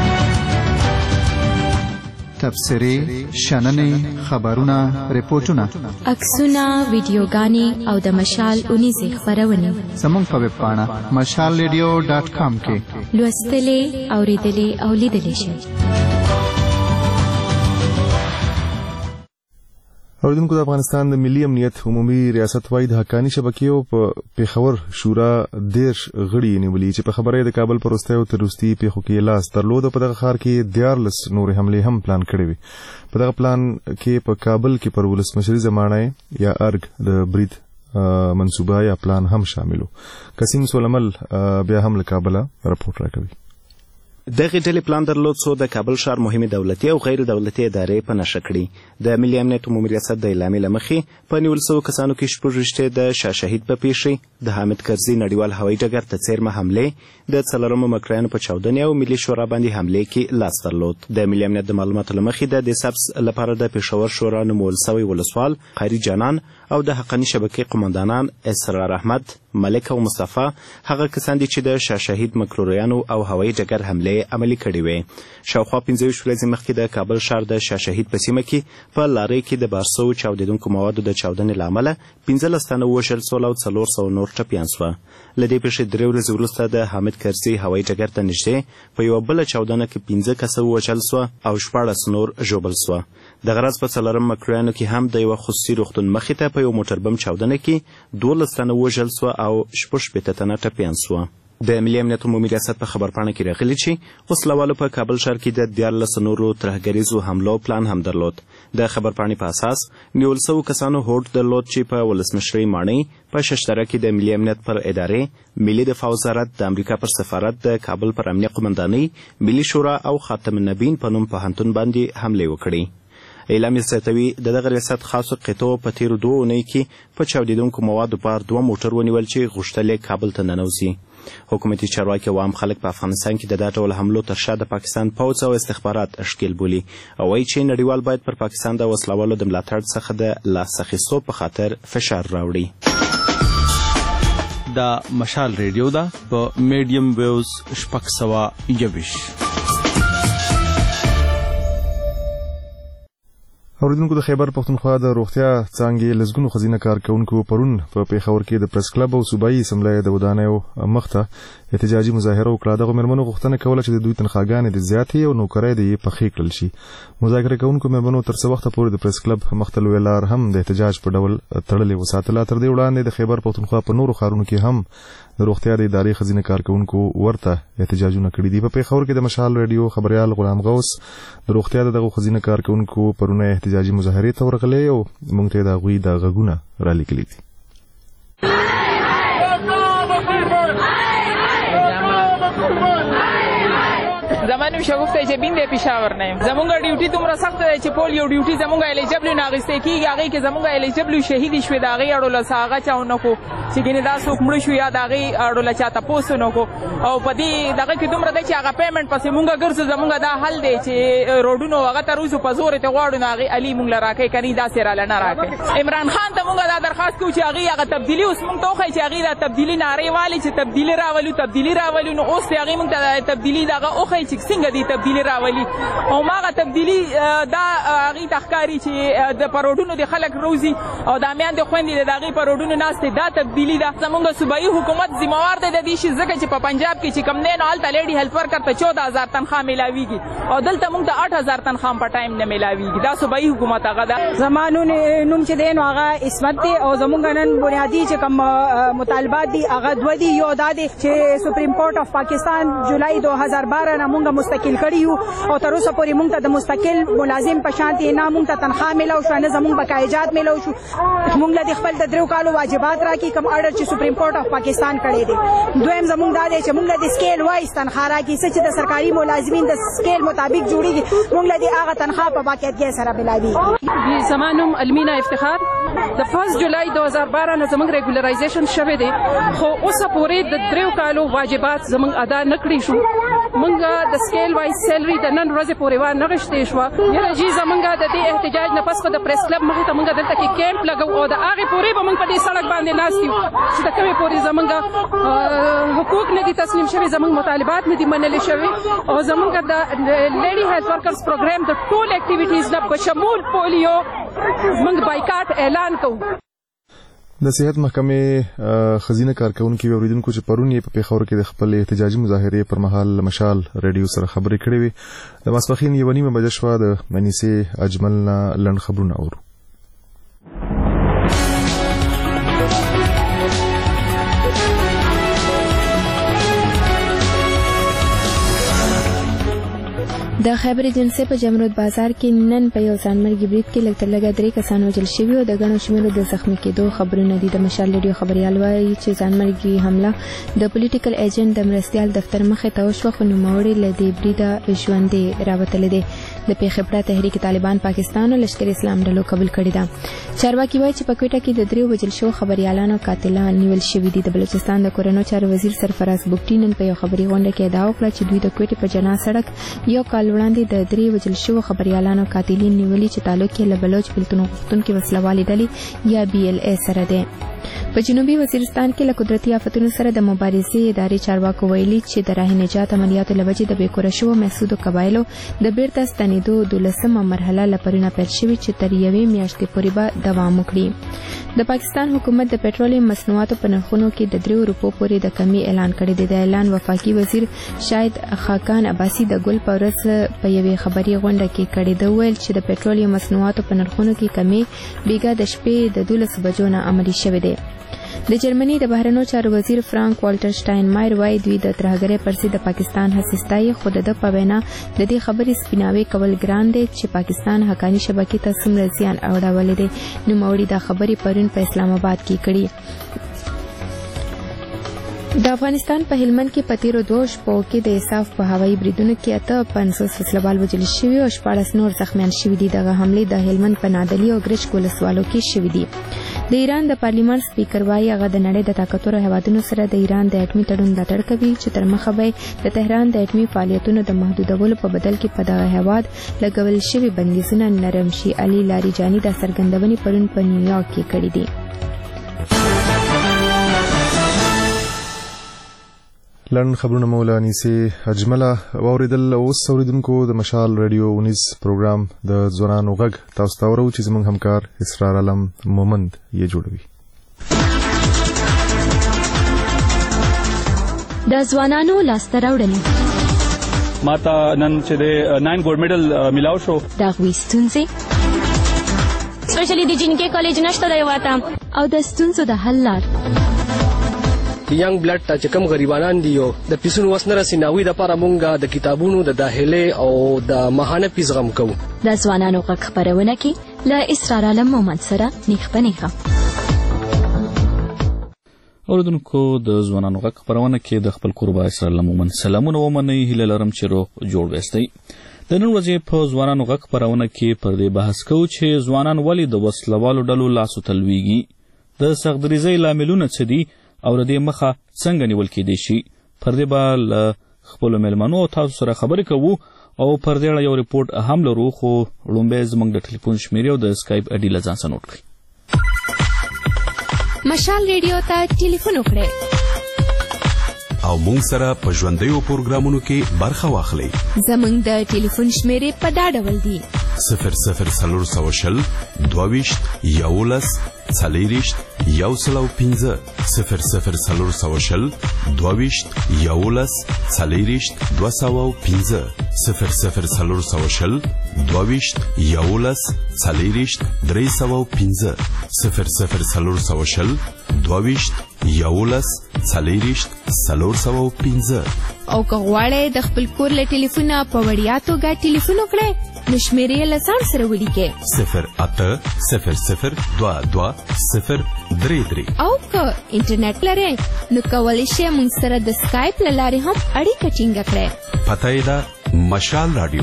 تبصرې، شننې، خبرونه، ریپورټونه، عکسونه، ویډیوګانې او د مشال اونیزې خپرونې زموږ په ویب پاڼه mashalradio.com کې لوستلې، اورېدلې او لیدلې شئ. اوریدونکو د افغانستان د ملي امنیت عمومي ریاست وايي د حقاني شبکیو په پیښور شورا 10 غړي نیولي چې په خبره د کابل پر وروستیو تروریستي پیښو کې لاس درلود په دغه ښار کې 14 نور حملې هم پلان کړې وي. په دغه پلان کې په کابل کې پر ولسمشري زمانه یا ارګ د برید منصوبه یا پلان هم شاملو. قسیم سولمل بیا هم له کابل راپورټ راکوي. دغه ډلې پلان درلود څو د کابل ښار مهمه دولتي او غیر دولتي ادارې په نشه کړي. د ملي امنیت عمومي ریاست د اعلامیې له مخې په نیول شویو کسانو کې 16 د شاه شهید په پیښې، د حامد کرزي نړیوال هوایي ډګر ته څیرمه حملې، د څلورمو مکریانو په چاودنې او ملي شورا باندې حملې کې لاس درلود. د ملي امنیت د معلوماتو له مخې د سبس لپاره د پېښور شورا نومول شوی ولسوال قاری جانان او د حقاني شبکې قومندانان اسرار احمد، ملک او مصطفی هغه کسان دي چې د شاه شهید مکروریانو او هوایي ډګر حملې عملي کړې وې. شاوخوا 15 ورځې مخکې د کابل ښار د شاه شهید په سیمه کې په لارۍ کې د بارسو چاودېدونکو موادو د چاودنې له امله 15 تنه ووژل سول او 400 نور ټپیان سوه. له دې پیښې 3 ورځې وروسته د حامد کرزي هوایي ډګر ته نږدې په یوه بله چاودنه کې 15 کسه ووژل سوه او 14 نور ژوبل سوه. دغه ورځ په څلورم مکرویانو کې هم د یوه خصوصي روغتون مخې ته په یو موټر بم چاودنه کې 12 تنه ووژل سوه او 16 تنه ټپیان سوه. د ملي امنیت عمومي ریاست په خبرپاڼه کې راغلي چې وسلوالو په کابل ښار کې د 14 نورو ترهګریزو حملو پلان هم درلود. د خبرپاڼې په اساس نیول شوو کسانو هوډ درلود چې په ولسمشرۍ ماڼۍ په ششتره کې د ملي امنیت پر ادارې، ملي دفاع وزارت، د امریکا پر سفارت، د کابل پر امنیه قومندانۍ، ملي شورا او خاتم النبیین په نوم پوهنتون باندې حملې وکړي. اعلامیه زیاتوي د دغه ریاست خاصو قطعو په تیرو 2 اونیو کې په چاودېدونکو موادو بار 2 موټر ونیول چې غوښتل یې کابل ته ننوځي. حکومتي چارواکي او عام خلک په افغانستان کې د دا ډول حملو تر شا د پاکستان پوځ او استخبارات ښکیل بولي او وایي چې نړیوال باید پر پاکستان د وسلوالو د ملاتړ څخه د لاس اخیستو په خاطر فشار راوړي. دا مشال ریډیو ده په میډیم ویوز 621. اوریدونکو د خیبر پښتونخوا د روغتیا څانګې لزګونو خزینه کارکونکو پرون په پیښور کې د پریس کلب او صوبایي اسمبلی د ودانیو مخته احتجاجي مظاهره وکړه. دغه مېرمنو غوښتنه کوله چې د دوی تنخواګانې د زیاتې او نوکرۍ د یې پخې کړل شي. مذاکره کوونکو مېرمنو تر څه وخته پورې د پریس کلب مخته لویه لار هم د احتجاج په ډول تړلې وساتله. تر دې وړاندې د خیبر پښتونخوا په نورو ښارونو کې هم د روغتیا د ادارې خزینه کارکونکو ورته احتجاجونه کړي دي. په پیښور کې د مشال ریډیو خبريال غلام غوث د روغتیا دغه خزینه کارکونکو پرونه احتجاجي مظاهره ته ورغلي او موږ ته د غوي د غږونه را لیکلي دي. زمانو شګفته چې بین د پېښور نه زمونږ ډیوټي دومره سخت دی چې پول یو ډیوټي زمونږ الیجبل نه اغستې کیږي. هغه کې زمونږ الیجبل شهید شوی دا غي اړول ساغه چاونه کو چې ګینه دا څوک مړ شو یا دا غي اړول چاته پوسونو کو او په دې دغه کې دومره دی چې هغه پیمنٹ پسې مونږ ګرځو. زمونږ دا حل دی چې روډونو هغه ته روزو په زور ته غواړو نه هغه علي مونږ لراکې کني دا سره لنه راکې. عمران خان ته مونږ دا درخواست کوو چې هغه تبدیلی اوس مونږ ته خو چې هغه دا تبدیلی ناره والی چې تبدیلی راولو نو اوس هغه مونږ ته تبدیلی دغه اوخه چې څنګه دی تبدیلی راولي او ماغه تبدیلی دا هغه تخکاری چې د پروډونو د خلک روزي او د امیان د خويندې د هغه پروډونو ناشته دا تبدیلی ده. زمونږ صوبایي حکومت ذمہوار دی د دې شي ځکه چې په پنجاب کې چې کم نه نه الته لیډي هیلپ ورکر ته 14000 تنخواه ملاويږي او دلته موږ ته 8000 تنخواه په ټایم نه ملاويږي. دا صوبایي حکومت هغه ده. زمانو نوم چې دین هغه اسمت دی او زمونږ نن بنیادی چې کوم مطالبات دي هغه دوه دي. یو دا دی چې سپریم کورټ اف پاکستان جولای 2012 نه موږ مونږه مستقل کړی یو او تر اوسه پورې مونږ ته د مستقل ملازم په شان دي نه مونږ ته تنخواه ملو شو نه زمونږ بقایجات ملو شو مونږ له خپل د 3 کالو واجبات راکې کوم اورډر چې سپریم کورټ اف پاکستان کړی دی دویم زمونږ دا دی چې مونږ له سکیل وایس تنخواه راکې چې د سرکاري ملازمین د سکیل مطابق جوړیږي مونږ له هغه تنخواه په باقاعدګۍ سره ملاوي زمانم المینا افتخار د 1 جولای 2012 نه زمونږ ریګولرایزیشن شوه دی خو اوسه پورې د 3 کالو واجبات زمونږ ادا نکړي شو مونږ د سکیل وایس سیلری د نن ورځې پورې و نه غشتې شو یره جی زمونږ د دې احتجاج نه پس خو د پریس کلب مخې ته مونږ دلته کې کیمپ لګو او د هغه پورې به مونږ په دې سړک باندې ناست یو چې د کومې پورې زمونږ حقوق نه دي تسلیم شوي زمونږ مطالبات نه دي منل شوي او زمونږ د لیډي هیلث ورکرز پروګرام د ټول اکټیویټیز نه په شمول پولیو مونږ بایکاټ اعلان کوو د صحت محکمې خزینه کارکونکو اوریدونکو چې پرون یې په پیښور کې د خپل احتجاجي مظاهرې پر مهال مشال رادیو سره خبرې کړې وي د ماسپخین 1:30 بجې شوه د منیسې اجملنا لند خبرونه اورو د خیبر ایجنسی په جمرود بازار کې نن په یو ځانمرګي برید کې لږ تر لږه 3 کسان وژل شوي او د غنو شمیرو د زخمی کېدو خبرونه دي د مشال ریډیو خبريال وایي چې ځانمرګي حمله د پولیټیکل ایجنټ د مرستيال دفتر مخې ته وشو خو نوموړي له دې بریده ژوندې راوتلې دي د پیښپړه تحریک طالبان پاکستان او لشکر اسلام ډلو قبول کړی دا چارواکي وایي چې په کوټه کې د 3 وژل شو خبريالانو قاتلان نیول شوي دي د بلوچستان د کورونو چارو وزیر سرفراز بوکټي نن په یو خبري غونډه کې ادعا وکړه چې دوی د کوټه په جنا سړک یو کال وړاندې د 3 وژل شو خبريالانو قاتلین نیولې چې تعلق یې له بلوچ پلتون غوښتونکو وسلوالې ډلې یا BLA سره ده په جنوبي وزیرستان کې له قدرتي آفتونو سره د مبارزې ادارې چارواکو ویلي چې د راه نجات عملیاتو لوجې د بیکوره شو محسودو قبایلو د بیرته ستنېدو 12مه مرحله لپاره پیل شوې چې تر یوې میاشتې پورې به دوام وکړي د پاکستان حکومت د پېټرولیم مصنوعاتو په نرخونو کې د 3 روپو پورې د کمی اعلان کړی دی د اعلان وفاقي وزیر شاهد خاقان عباسي د ګل پورس په یوې خبري غونډه کې کړی دی ویل چې د پېټرولیم مصنوعاتو په نرخونو کې کمی بیګا د شپې د 12 بجو نه عملي شوې ده د جرمني د بهرنیو چارو وزیر فرانک والټر شټاینمایر وايي دوی د ترهګرۍ پر ضد د پاکستان هڅې خو د په وینا د دې خبرې سپیناوي کول ګران دي چې پاکستان حقاني شبکې ته څومره زیان اړولې دي نو موري دا خبرې پرون په اسلام آباد کې کړي د افغانستان په هلمند کې په تیرو 2 شپو کې د اساف په هوایي بریدونو کې 500 وسلوال وژل شوي او 14 نور زخمیان شوي دي دغه حمله د هلمند په نادلی او ګرچ ولسوالو کې شوي دي د ایران د پارلیمان سپیکر وايي هغه د نړۍ د طاقتورو هیوادونو سره د ایران د اټومي تړون ملاتړ کوي چې تر مخه به د تهران د اټومي فعالیتونو د محدودولو په بدل کې په دغه هیواد لګول شوي بندیزونه نرم شي علي لاری جانی د سرګندونې پرون په نیویارک کې کړې دي لند خبرونه مولا نيسي اجمله اوریدل اوس اوریدونکو د مشال رادیو 19 پروګرام د ځوانانو غږ تاسو ته ورو چې زموږ همکار اسرار علم مومند یې جوړوي د ځوانانو لاسته راوړنې ماته نن چې د 9 ګولډ میډل ملاو شو دا غوښتونځي سپیشلی د جنکې کالج نشته دی واته او د ستونزو د حل لار ینګ بلډ ته چې کوم غریبانان دي یو د پیسونو وسنه رسیناوي د لپاره مونږه د کتابونو د داخله او د ماهانه پیس غم کوو د ځوانانو غږ خبرونه کې له اسرار علم مومند سره نیخ پنیخه اوردونکو د ځوانانو غږ خبرونه کې د خپل قربا اسرار علم مومند سلامونه ومني هله لرم چې روغ جوړ وستي د نن ورځې په ځوانانو غږ خبرونه کې پر دې بحث کوو چې ځوانان ولې د وسلوالو ډلو لاسو تلويږي د سختدریزۍ لاملونه څه دي او د دې مخه څنګه نیول کېدای شي پر دې به له خپلو مېلمنو تاسو سره خبرې کوو او پر دې اړه یو ریپورټ هم لرو خو لومبی زموږ د ټلیفون شمیرې او د سکایپ اډي له ځان سره نوټ کړئ مشال ریډیو ته ټلیفون وکړئ او مونږ سره په ژوندیو پروګرامونو کې برخه واخلئ زموږ د ټلیفون شمیرې په دا ډول دي 00 22 11 40 115 00 22 11 40 215 00 22 11 40 315 00 22 11 40 415. او که غواړئ د خپل کور له ټلیفونه په وړیا توګه ټلیفون وکړئ نو شمیرې له ځان سره ولیکئ 0800220333. او که انټرنیټ لرئ نو کولی شئ موږ سره د سکایپ له لارې هم اړیکه ټینګه کړئ. پته یې ده مشال راډیو.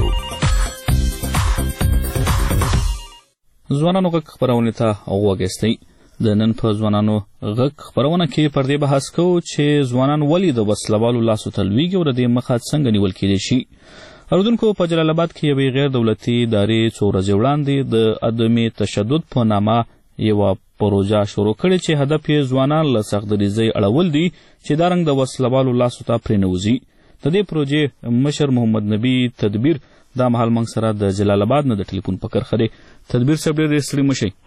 ځوانانو غږ خپرونې ته غوږ د نن په ځوانانو غږ خپرونه کې پر دې بحث کوو چې ځوانان ولې د وسلوالو لاسو ته لویږي او د دې مخه څنګه نیول کیدای شي. اردوونکو په جلال آباد کې یوې غیر دولتي ادارې څو ورځې وړاندې د عدم تشدد په نامه یوه پروژه شروع کړې چې هدف یې ځوانان له سختدریزۍ اړول دي چې دا رنګ د وسلوالو لاسو ته پرېنوځي. د دې پروژې مشر محمد نبی تدبیر دا مهال موږ سره د جلال آباد نه د ټلیفون په کرښه دی. تدبیر صاحب ډېر ستړي مه شئ.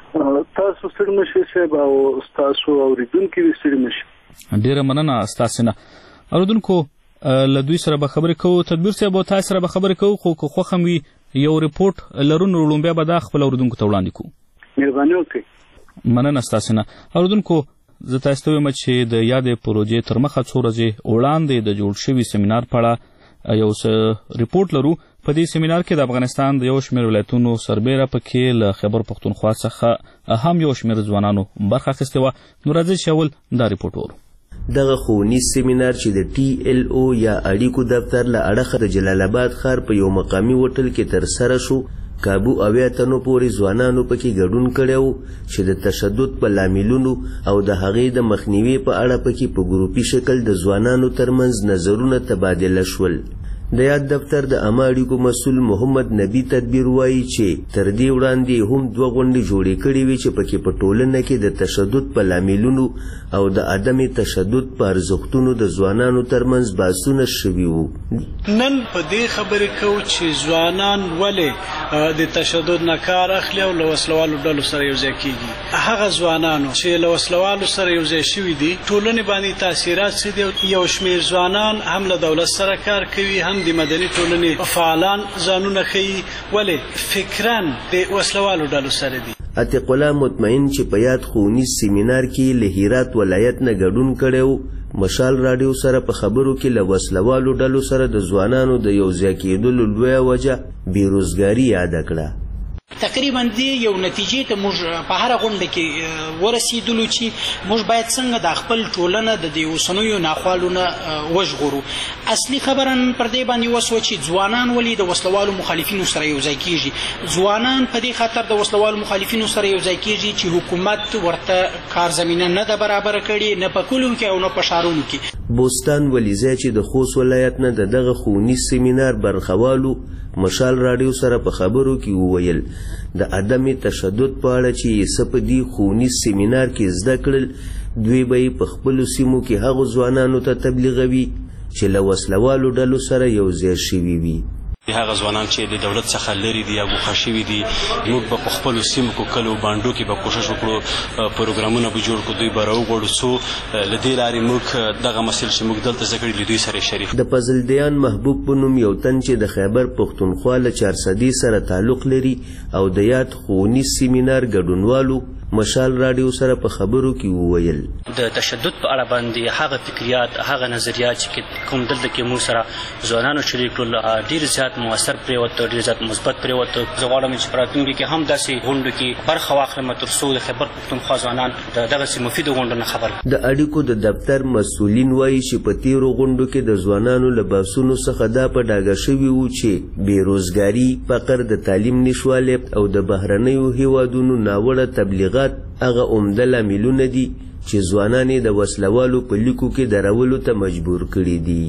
تاسو ستړي مه شئ صاحب او ستاسو اورېدونکي دې ستړي مه شي. ډېره مننه ستاسې نه. اورېدونکو له دوی سره به خبرې کوو. تدبیر صاحب او تاسو سره به خبرې کوو خو که خوښ هم وي یو ریپورټ لرو نو لومبیا به دا خپل اورېدونکو ته وړاندې کوو. مهرباني وکړئ. مننه ستاسې نه. اورېدونکو زه تاسو ته وایم چې د یادې پروژې تر مخه څو ورځې وړاندې د جوړ شوي سیمینار په اړه یو ریپورټ لرو. په دې سیمینار کې د افغانستان د یو شمېر ولایتونو سربیره پکې له خیبر پښتونخوا څخه هم یو شمېر ځوانانو برخه اخیستې وه. نو راځئ چې اول دا ریپورټ وورو. دغه ښوونیز سیمینار چې د TLO یا اړیکو دفتر له اړخه د جلال آباد ښار په یو مقامي هوټل کې ترسره شو، کابو 80 تنو پورې ځوانانو پکې ګډون کړی و چې د تشدد په لاملونو او د هغې د مخنیوي په اړه پکې په ګروپي شکل د ځوانانو ترمنځ نظرونه تبادله شول. د یاد دفتر د عامه اړیکو مسؤل محمد نبی تدبیر وایي چې تر دې وړاندې هم 2 غونډې جوړې کړې وې چې پکې په ټولنه کې د تشدد په لاملونو او د عدم تشدد په ارزښتونو د ځوانانو ترمنځ بحثونه شوي وو. نن په دې خبرې کوو چې ځوانان ولې د تشدد نه کار اخلي او له وسلوالو ډلو سره یوځای کېږي. هغه ځوانانو چې له وسلوالو سره یوځای شوي دي ټولنې باندې تاثیرات څه دي. یو شمېر ځوانان هم له دولت سره کار کوي، هم د مدني ټولنې فعالان ځانونه ښیي. ولې فکران د وسلوالو ډلو سره دي. عتیق الله مطمئن چې په یاد ښوونیز سیمینار کې له هرات ولایت نه ګډون کړی و، مشال راډیو سره په خبرو کې له وسلوالو ډلو سره د ځوانانو د یوځای کېدلو لویه وجه بېروزګاري یاده کړه. تقریبا دې یو نتیجې ته موږ په هره غونډه کې ورسېدلو چې موږ باید څنګه د خپل ټولنه د دې اوسنیو ناخوالو نه وژغورو. اصلي خبره پر دې باندې وسوه چې ځوانان ولې د وسلوالو مخالفینو سره یوځای کېږي. ځوانان په دې خاطر د وسلوالو مخالفینو سره یوځای کېږي چې حکومت ورته کار زمینه نه ده برابره کړې، نه په کلیو کې او نه په ښارونو کې. بوستان ولیځی چې د خوست ولایت نه د دغه ښوونیز سیمینار برخوالو مشال راډیو سره په خبرو کې وویل د عدم تشدد په اړه چې یې څه په دې ښوونیز سیمینار کې زده کړل دوی به یې په خپلو سیمو کې هغو ځوانانو ته تبلیغوي چې له وسلوالو ډلو سره یوځای شوي وي. هغه ځوانان چې د دولت څخه لري دي یا ګوښه شوي دي، موږ به په خپلو سیمو کې کلو بانډو کې به کوشش وکړو، پروګرامونه به جوړ کړو، دوی به راوغواړو څو له دې لارې موږ دغه مسایل چې موږ دلته زده کړي له دوی سره شریک. د فضلدیان محبوب په نوم یو تن چې د خیبر پښتونخوا له 400 سره تعلق لري او د یاد ښوونیز سیمینار ګډونوالو مشال راډیو سره په خبرو کې وویل د تشدد په اړه باندې هغه فکریات، هغه نظریات چې کوم دلته کې موږ سره ځوانانو شریک کړل ډېر زیات مؤثر پرېوته، ډېر زیات مثبت پرېوته. زه غواړم چې په راتلونکي کې هم داسې غونډو کې برخه واخلم تر څو د خیبر پښتونخوا ځوانان د دغسې مفیدو غونډو نه خبر. د اړیکو د دفتر مسؤلین وایي چې په تیرو غونډو کې د ځوانانو له بحثونو څخه دا په ډاګه شوي وو چې بېروزګاري، فقر، د تعلیم نشوالی او د بهرنیو هیوادونو ناوړه تبلیغات هغه عمده لاملونه دي چې ځوانان یې د وسلوالو په لیکو کې درولو ته مجبور کړي دي.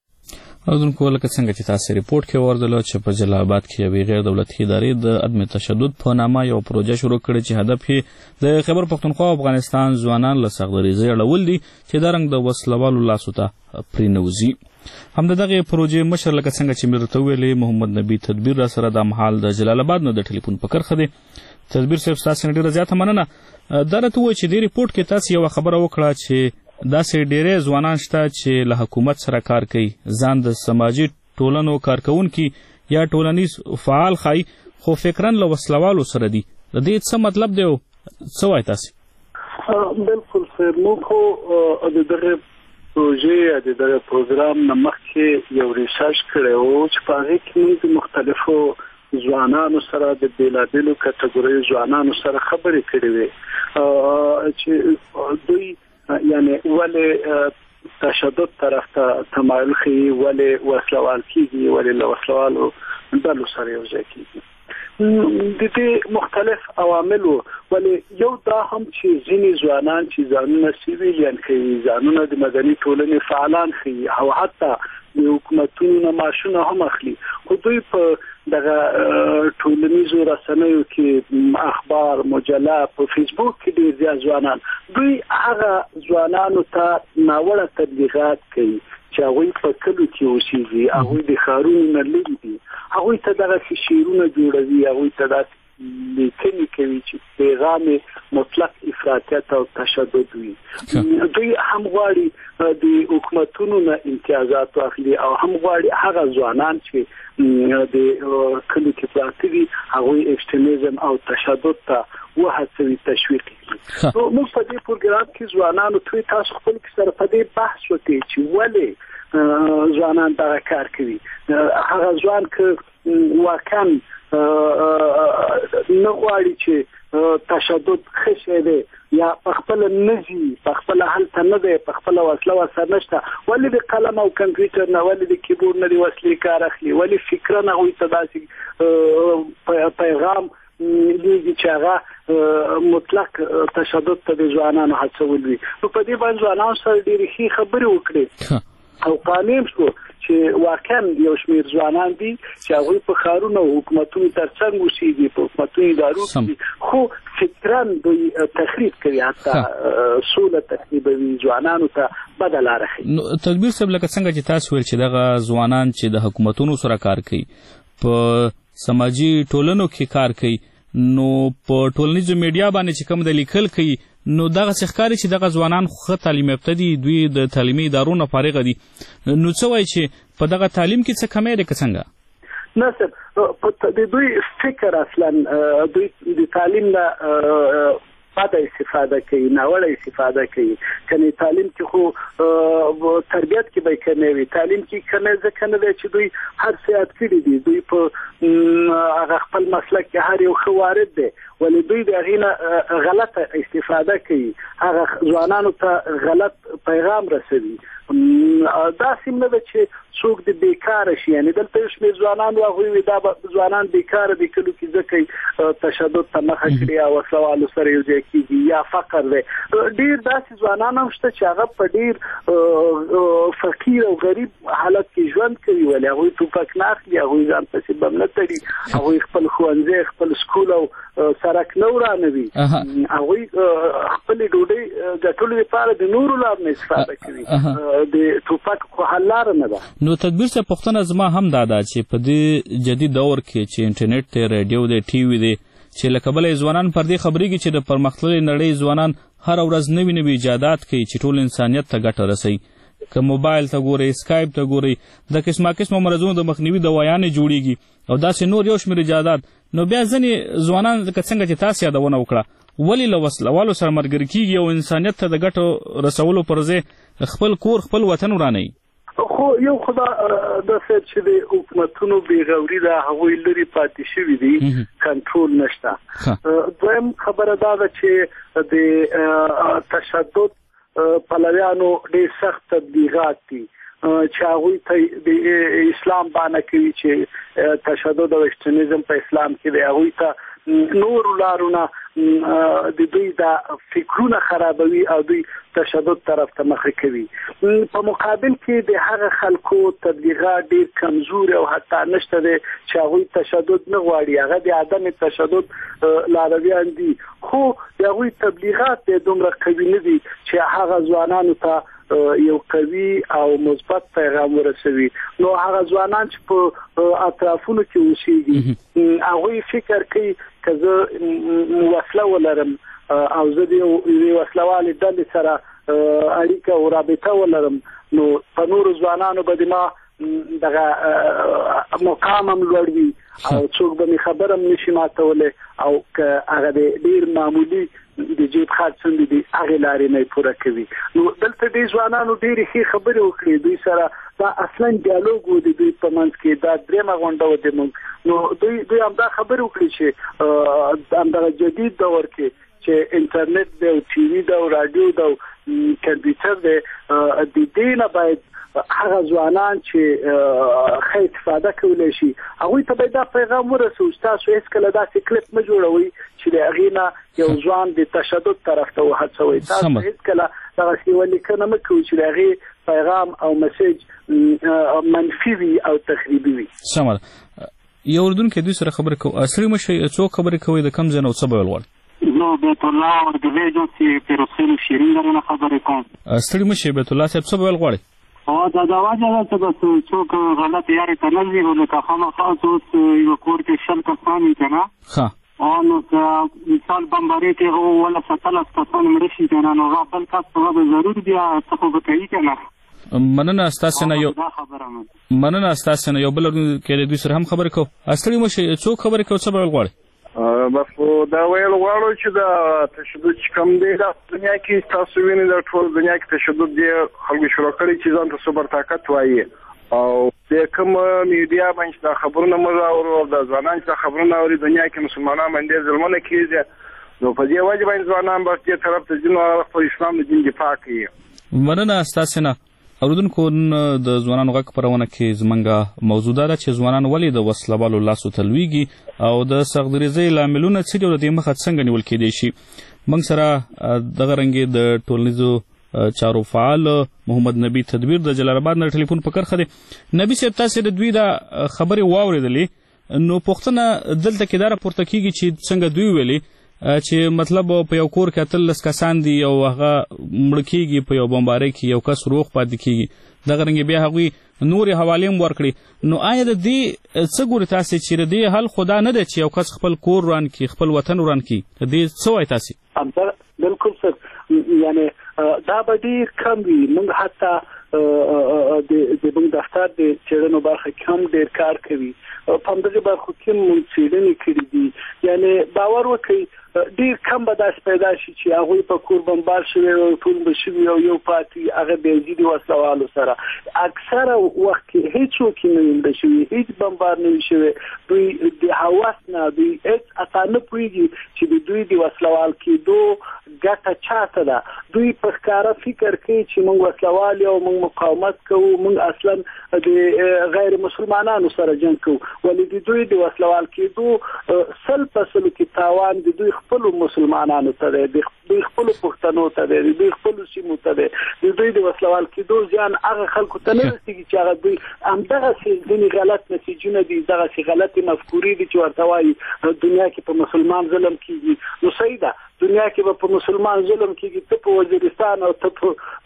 اردوونکو لکه څنګه چې تاسې ریپورټ کې وردلو چې په جلال آباد کې یوې غیر دولتي ادارې د عدم تشدد په نامه یو پروژه شروع کړې چې هدف یې د خیبر پښتونخوا او افغانستان ځوانان له سختدریزۍ اړول دي چې دا رنګ د وسلوالو لاسو ته پرېنوځي. هم د دغې پروژې مشر لکه څنګه چې مې درته وویلې محمد نبی تدبیر را سره دا مهال د جلال آباد نه د ټلیفون په کرښه دی. تدبیر صاحب ستاسې نه ډېره زیاته مننه. دا راته ووایي چې دې ریپورټ کې تاسې یوه خبره وکړه چې داسې ډېری ځوانان شته چې له حکومت سره کار کوي، ځان د سماجي ټولنو کارکوونکي یا ټولنیز فعال ښایي، خو فکراً له وسلوالو سره دي. د دې څه مطلب دی او څه وایي تاسې؟ بالکل موږ خو د دغه پروژې د دغه پروګرام نه مخکې یو ریسرچ کړی و چې په هغې کې موږ د مختلفو ځوانانو سره د بېلابېلو کټګوریو ځوانانو سره خبرې کړې وې چې دوی یعنې ولې تشدد طرف ته تمایل ښیي، ولې وسلوال کېږي، ولې له وسلوالو ډلو سره یو ځای کېږي. د دې مختلف عوامل ولې یو دا هم چې ځینې ځوانان چې ځانونه سیویلیان کوي، ځانونه د مدني ټولنې فعالان کوي او حتی د حکومتونو نه معاشونه هم اخلي، خو دوی په دغه ټولنیزو رسنیو کې اخبار مجله په فیسبوک کې ډېر زیات ځوانان دوی هغه ځوانانو ته ناوړه تبلیغات کوي چې هغوی په کلو کې اوسېږي، هغوی د ښارونو نه لرې دي، هغوی ته دغسې شعرونه جوړوي، هغوی ته داسې لیکنې کوي چې پیغام مطلق افراطیت او تشدد وي. دوی هم غواړي د حکومتونو نه امتیازات واخلي او هم غواړي هغه ځوانان چې د کلو کې پراته دي هغوی ایکسټریمزم او تشدد ته وهڅوي، تشویق کړي. موږ په دې پروګرام کې ځوانانو ته تاسو خپل سره په دې بحث وکړي چې ولې ځوانان دغه کار کوي. هغه ځوان که واقعا نه غواړي چې تشدد ښه شی دی یا په خپله نه ځي، په خپله هلته نه دی، په خپله وسله ورسره نشته، ولې د قلم او کمپیوټر نه، ولې د کیبورډ نه د وسلې کار اخلي، ولې فکرا هغوی ته داسې پیغام لیږي چې هغه مطلق تشدد ته د ځوانانو هڅول وي. نو په دې باندې ځوانانو سره ډېرې ښې خبرې وکړې او قانع شو چې واقعا یو شمېر ځوانان دي چې هغوی په ښارونو او حکومتونو ترڅنګ اوسېږي، په حکومتونو ادارو کې، خو فکرا دوی تخریب کوي، حتی سوله تخریبوي، ځوانانو ته بده لاره ښیي. تکبیر صاحب لکه څنګه چې تاسو ویل چې دغه ځوانان چې د حکومتونو سره کار کوي، په سماجي ټولنو کې کار کوي، نو په ټولنیزو میډیا باندې چې کوم د لیکل کوي، نو دغه ښکاري چې دغه ځوانان ښه تعلیم یافته دي، دوی د تعلیمي ادارو نه فارغه دي، نو څه وایي چې په دغه تعلیم کې څه کمی دی که څنګه؟ نه صاحب، د دوی فکر اصلا دوی د تعلیم نه بده استفاده کوي، ناوړه استفاده کوي. کني تعلیم کې خو تربیت کې به کمی وي، تعلیم کې کمی ځکه نه دی چې دوی هر څه یاد کړي دي، دوی په هغه خپل مسلک کې هر یو ښه وارد دی، ولې دوی د هغې نه غلطه استفاده کوي، هغه ځوانانو ته غلط پیغام رسوي. داسې نه ده چې څوک د بیکاره شي، یعنې دلته یو شمېر ځوانان و هغوی وي دا ځوانان بیکاره دي، کلو کې ځکه تشدد ته مخه کړي او وسلوالو سره یو ځای کېږي یا فقر دی. ډېر داسې ځوانان هم شته چې هغه په ډېر فقیر او غریب حالت کې ژوند کوي، ولې هغوی ټوپک نه اخلي، هغوی ځان پسې بم نه تړي، هغوی خپل ښوونځی، خپل سکول او سړک نه ورانوي، هغوی خپلې ډوډۍ ګټلو لپاره د نورو لارو نه استفاده کوي، د ټوپک خو حل لاره نه ده. نو تدبیر صاحب پوښتنه زما هم دا ده چې په دې جدید دور کې چې انټرنیټ دی، ریډیو دی، ټي وي دی، چې لکه بله ځوانان پر دې خبرېږي چې د پرمختللې نړۍ ځوانان هره ورځ نوي نوي ایجادات کوي چې ټول انسانیت ته ګټه رسوي. که موبایل ته ګورئ، سکایپ ته ګورئ، د قسمه قسمه مرضونو د مخنیوي دوايانې جوړېږي او داسې نور یو شمېر ایجادات. نو بیا ځینې ځوانان لکه څنګه چې تاسو یادونه وکړه، ولې له وسلوالو سره ملګري کېږي او انسانیت ته د ګټو رسولو پر ځای خپل کور، خپل وطن ورانوي؟ خو یو خدا داسې چې د حکومتونو بېغوري ده، هغوی لرې پاتې شوي دي، کنټرول نشته. دویم خبره دا ده چې د تشدد پلویانو ډېر سخت تبلیغات دي چې هغوی ته د اسلام بانه کوي چې تشدد او ایکسټریمزم په اسلام کې دی، هغوی ته نورو لارو نه د دوی دا فکرونه خرابوي او دوی تشدد طرف ته مخه کوي. په مقابل کې د هغه خلکو تبلیغات ډېر کمزور او حتی نشته دی چې هغوی تشدد نه غواړي، هغه د عدم تشدد لارویان دي، خو د هغوی تبلیغات دومره قوي نه دي چې هغه ځوانانو ته یو قوي او مثبت پیغام ورسوي. نو هغه ځوانان چې په اطرافونو کې اوسېږي هغوی فکر کوي که زه وسله ولرم او زه د یوې وسلوالې ډلې سره اړیکه او رابطه ولرم، نو په نورو ځوانانو به د ما دغه مقام هم لوړ وي او څوک به مې خبره هم نشي ماتولی، او که هغه د ډېر معمولي د جیب خرڅ هم دي هغه لارې نه پوره کوي. نو دلته د ځوانانو ډېرې ښې خبرې وکړي، دوی سره دا اصلا ډیالوګ و د دوی په منځ کې، دا درېمه غونډه وه د موږ. نو دوی همدا خبرې وکړي چې همدغه جدید دور کې چې انټرنیټ دی او ټي وي ده او راډیو ده او کمپیوټر دی، د دې نه باید هغه ځوانان چې ښه استفاده کولی شي هغوی ته باید دا پیغام ورسوي چې تاسو هېڅکله داسې کلیپ مه جوړوئ چې د هغې نه یو ځوان د تشدد طرف ته وهڅوئ. تاسو هېڅکله دغسې یوه لیکنه مه کوئ چې د هغې پیغام او مسیج منفي وي او تخریبي وي. سمه ده. یو اردونکی دوی سره خبرې کوو. ستړي مه شئ، څوک خبرې کوئ، د کوم ځای نه او څه به ویل غواړئ؟ زه بیت الله اردویجو چې پیروسیل شیرین لري نه خبرې کوم. ستړي مه شئ بیت الله صاحب، څه به ویل غواړئ؟ دا وجه ده چې بس څوک غلط یارې ته نه ځي، نو لکه خامخا اوس یوه کور کې 100 کسان وي که نه، نو که مثال بمبارۍ کې هغه 17 کسان مړه شي که نه، نو هغه بل کس هغه به ضرور بیا څه خو به کوي که نه. مننه ستاسې نه یو بل کې دوی سره هم خبرې کوو. ستړي مه شئ، څوک خبرې کوو، څه به ویل غواړئ؟ بس دا ویل غواړو چې دا تشدد چې کوم دی دا دنیا کې تاسو وینئ د ټول دنیا کې تشدد دی، خلکو شروع کړی چې ځان ته سوبر طاقت وایي، او د کوم میډیا باندې دا خبرونه موږ اورو او د ځوانان چې خبرونه اوري دنیا کې مسلمانان باندې ظلمونه کیږي، نو په دې وجه باندې ځوانان بس دې طرف ته ځي نو خپل اسلام د دین دفاع کوي. مننه ستاسې نه. اوریدونکو د ځوانانو غږ خپرونه کې زموږ موضوع ده چې ځوانان ولې د وسله والو لاسو ته لویږي او د سختدریزۍ لاملونه څه دي او د دې مخه څنګه نیول کیدی شي. موږ سره دغه رنګې د ټولنیزو چارو فعال محمد نبی تدبیر د جلال آباد نه ټلیفون په کرخه دی. نبی صاحب تاسې د دوی دا خبرې واورېدلې، نو پوښتنه دلته کې دا راپورته کیږي چې څنګه دوی ویلي چې مطلب په یو کور کې 18 کسان دي او هغه مړه کېږي په یو بمبارۍ کې، یو کس روغ پاتې کېږي، دغه رنګې بیا هغوی نورې حوالې هم ورکړي. نو آیا د دې څه ګوري تاسې چې د دې حل خو دا نه دی چې یو کس خپل کور وران کړي، خپل وطن وران کړي، د دې څه وایي تاسې؟ بلکل سر، یعنې دا به ډېر کم وي. موږ حتی د موږ دفتر د څېړنو برخه کې هم ډېر کار کوي، په همدغې برخو کې موږ څېړنې کړي دي. یعنې باور وکړئ ډېر کم به داسې پیدا شي چې هغوی په کور بمبار شوي او ټول به شوي او یو پاتې هغه بېلجي د وسلوالو سره. اکثره وخت کې هېڅوک یې نه وینده شوي، هېڅ بمبار نه وي شوی. دوی د هوس نه دوی هېڅ اتا نه پوهېږي چې د دوی د وسلوال کېدو ګټه چاته ده. دوی په ښکاره فکر کوي چې موږ وسلوال یو، موږ مقاومت کوو، موږ اصلا د غیر مسلمانانو سره جنګ کوو، ولې د دوی د وسلوال کېدو 100% کې تاوان د دوی خپلو مسلمانانو ته دی، د دوی خپلو پښتنو ته دی، د دوی خپلو سیمو ته دی. د دوی د وسلوال کېدو زیان هغه خلکو ته نه رسېږي چې هغه دوی همدغسې ځینې غلط مسیجونه دي، دغسې غلطې مفکورې دي چې ورته وایي دنیا کې په مسلمان ظلم کېږي. نو صحیح ده، دنیا کې به په مسلمان ظلم کېږي، ته په وزیرستان او ته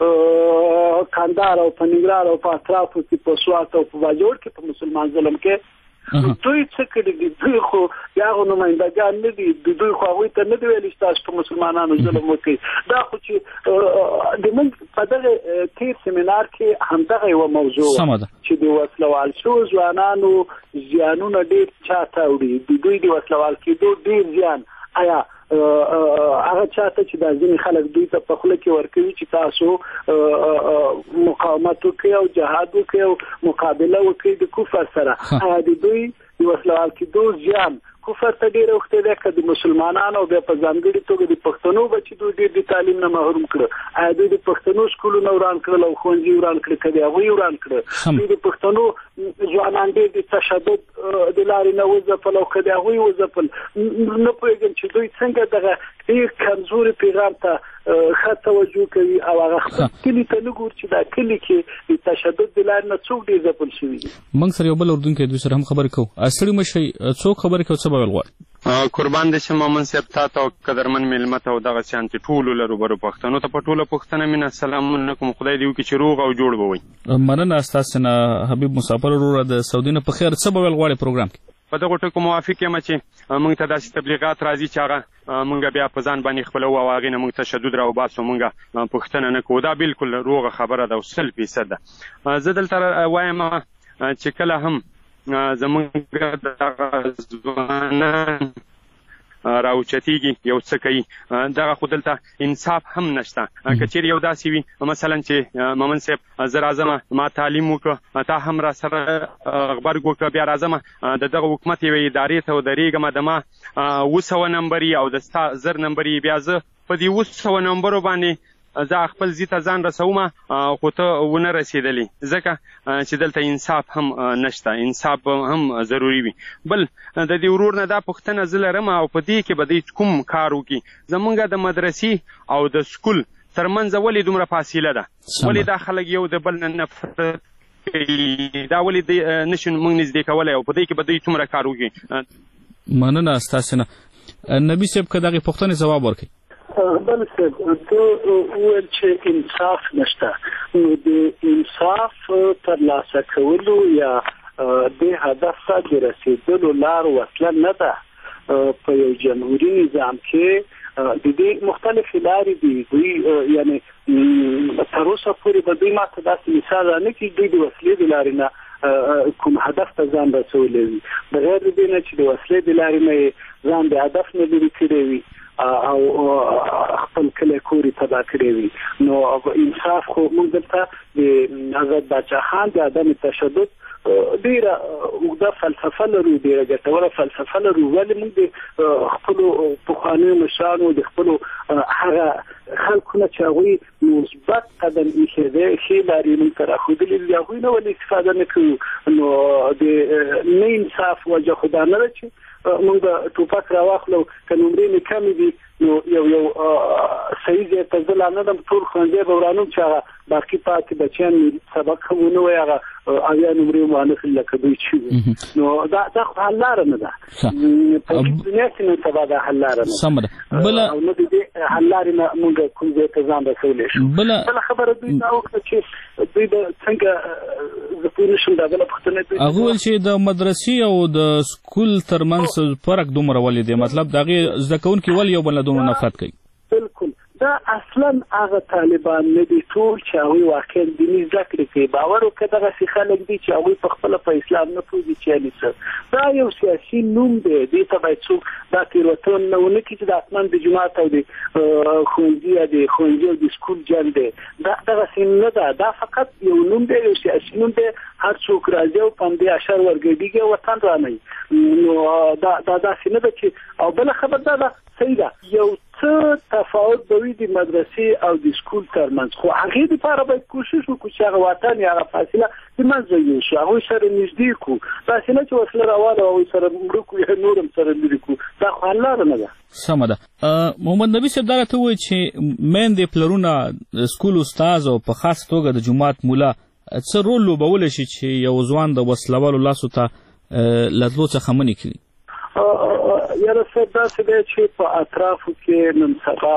په کندهار او په ننګرهار او په اطرافو کې په سوات او په باجوړ کې په مسلمان ظلم کې دوی څه کړي دي؟ دوی خو د هغو نمایندګان نه دي، دوی خو هغوی ته نه دي ویلي چې تاسو په مسلمانانو ظلم وکړئ. دا خو چې د موږ په دغه تیر سیمینار کې همدغه یوه موضوع چې د وسلوال شوو ځوانانو زیانونه ډېر چاته وړي، د دوی د وسلوال کېدو ډېر زیان آیا هغه چاته چې دا ځینې خلک دوی ته په خوله کې ورکوي چې تاسو مقاومت وکړئ او جهاد وکړئ او مقابله وکړئ د کفر سره، آیا د دوی د وسلوال کېدو زیان کفر ته ډېر اوښتی دی که د مسلمانانو او بیا په ځانګړې توګه د پښتنو بچي دوی ډېر د تعلیم نه محروم کړه؟ آیا دوی د پښتنو سکولونه وران کړل او ښوونځي وران کړل که د هغوی وران کړه؟ دوی د پښتنو ځوانان ډېر د تشدد د لارې نه وځپل او که د هغوی وځپل؟ نه پوهېږم چې دوی څنګه دغه ډېر کمزوري پیغام ته ښه توجه کوي او هغه خپل کلي ته نه ګوري چې دا کلي کې د تشدد د لارې نه څوک ډېر ځپل شوي دي. موږ سره یو بل اردونکی دوی سره هم خبرې کوو. ستړي مه شئ، څوک خبرې کوي، څه به ویل غواړي؟ قربان دې شم مومن صاحب، تا ته او قدرمن مېلمه ته او دغسې انتې ټولو لروبرو پښتنو ته په ټوله پښتنه مینه سلامونه کوم. خدای دې وکړي چې روغ او جوړ به وئ. مننه ستاسې نه حبیب مسافر وروره د سعودي نه. په خیر څه به ویل غواړې پروګرام کې؟ په دغو ټکو موافق یم چې موږ ته داسې تبلیغات راځي چې هغه موږ بیا په ځان باندې خپلوو او هغې نه موږ تشدد راوباسو، موږ پوښتنه نه کوو. دا بالکل روغه خبره ده او 100% ده. زه دلته وایم چې کله هم زموږ دغه ځوانان راوچتیږي یو څه کوي دغه خو دلته انصاف هم نشته که چیرې یو داسې وي مثلا چې مومن صاحب زه راځم ما تعلیم وکړه تا هم را سره غبرګ وکړه بیا راځم د دغه حکومت یوې ادارې ته ودرېږم د ما 200 نمبر او د ستا 1000 نمبر بیا زه په دې 200 نمبرو باندې زه خپل ځای ته ځان رسوم خو ته ونه رسېدلې ځکه چې دلته انصاف هم نشته انصاف هم ضروري وي بل د دې ورور نه دا پوښتنه زه لرم او په دې کې به دوی کوم کار وکړي زمونږ د مدرسې او د سکول ترمنځ ولې دومره فاصله ده ولې دا خلک یو د بل نه نفرت دا ولې نشي موږ نږدې کولی او په دې کې به دوی څومره کار وکړي مننه ستاسې نه نبي صاحب که دغې پوښتنې ځواب ورکړئ بل صاحب ته وویل چې انصاف نشته نو د انصاف ترلاسه کولو یا د هدف ته د رسېدلو لار وسله نه ده په یو جمهوري نظام کې د دې مختلفې لارې دي دوی یعنی تر اوسه پورې به دوی ماته داسې مثال رانه کړي دوی د وسلې د لارې نه کوم هدف ته ځان رسولی وي بغیر د دې نه چې د وسلې د لارې نه ځان د هدف نه لرې کړی وي او خپل کلی کور یې تباه کړی وي نو انصاف خو موږ دلته د حضرت باچا خان د عدم تشدد ډېره اوږده فلسفه لرو ډېره ګټوره فلسفه لرو ولې موږ د خپلو پخوانیو مشرانو د خپلو هغه خلکونه چې هغوی مثبت قدم ایښی دی ښې لارې موږ ته راښودلي دي هغوی نه ولې استفاده نه کوو نو د نه انصاف وجه خو دا نه ده چې موږ به ټوپک راواخلو که نمرې مې کمې دي نو یو صحیح ځای ته زه لا نه دم ټول ښوونځی به ورانوم چې هغه باقي پاتې بچیان مې سبق هم ونه وایي هغه 80 نمرې وانخلي لکه دوی چې نو دا خو حل لاره نه ده په دنیا کې نن سبا دا حل لاره نه ده او نه د دې حل لارې نه موږ کوم ځای ته ځان رسولی شو بله خبره دوی دا وکړه چې دوی به څنګه زه پوه نه شم دا بله پوښتنه دوی هغه ویل چې د مدرسې او د سکول ترمنځ فرق دومره ولې دی مطلب د هغې زده کوونکي ولې یو بل نه دومره نفرت کوي بالکل دا اصلا هغه طالبان نه دي ټول چې هغوی واقعا دیني زده کړې کوي باور وکړه دغسې خلک دي چې هغوی پخپله په اسلام نه پوهېږي چې یعنې څه دا یو سیاسي نوم دی دې ته باید څوک دا تېروتنه نه ونه کړي چې د اسمان د جومات او د ښوونځي یا د ښوونځي او د سکول جنګ دی دغسې نه ده دا فقط یو نوم دی یو سیاسي نوم دی هر څوک راځي او په همدې اشر ورګډېږي او وطن رانوي نو دا داسې نه ده چې او بله خبر دا ده صحیح ده یو څه تفاوت به وي د مدرسې او د سکول ترمنځ خو هغې دپاره باید کوشش وکړو چې هغه وطن یا هغه فاصله د منځه یوسو هغوی سره نږدې کړو داسې نه چې وسله راواله هغوی سره مړه کړو یا نور هم سره لرې کړو دا خو حل لاره نه ده سمه ده محمد نبي صاحب دا راته ووایي چې میندې پلرونه سکول استاز او په خاص توګه د جومات مولا څه رول لوبولی شي چې یو ځوان د وسلوالو لاسو ته له تلو څخه منې کړي یاره صاحب داسې دی چې په اطرافو کې نن سبا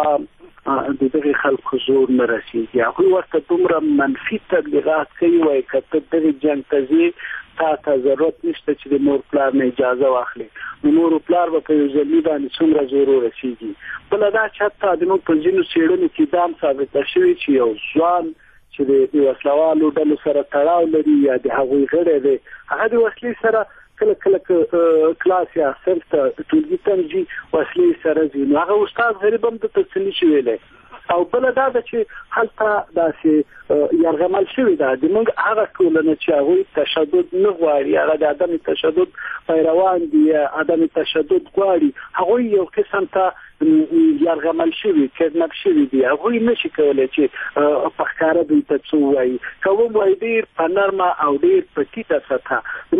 د دغې خلکو زور نه رسېږي هغوی ورته دومره منفي تبلیغات کوي وایي که ته دغې جنګ ته ځې تا ته ضرورت نشته چې د مور پلار نه اجازه واخلي نو مور پلار به په یو ځلي باندې څومره زور ورسېږي بله دا چې حتی زموږ په ځینو څېړنو کې دا هم ثابته شوي چې یو ځوان چې د وسلوالو ډلو سره تړاو لري یا د هغوی غړی دی هغه د وسلې سره کله کلاس یا صنف ته ټولګي ته ځي وسلې سره ځي نو هغه استاد غریب هم درته څه نشي ویلی او بله دا ده چې هلته داسې یرغمل شوي ده زموږ هغه ټولنه چې هغوی تشدد نه غواړي هغه د عدم تشدد پیروان دي یا عدم تشدد غواړي هغوی یو قسم ته یرغمل شوي کډنپ شوي دي هغوی نشي کولی چې په ښکاره دوی ته څه ووایي که ووایي ډېر په نرمه او ډېر په ټیټه سطحه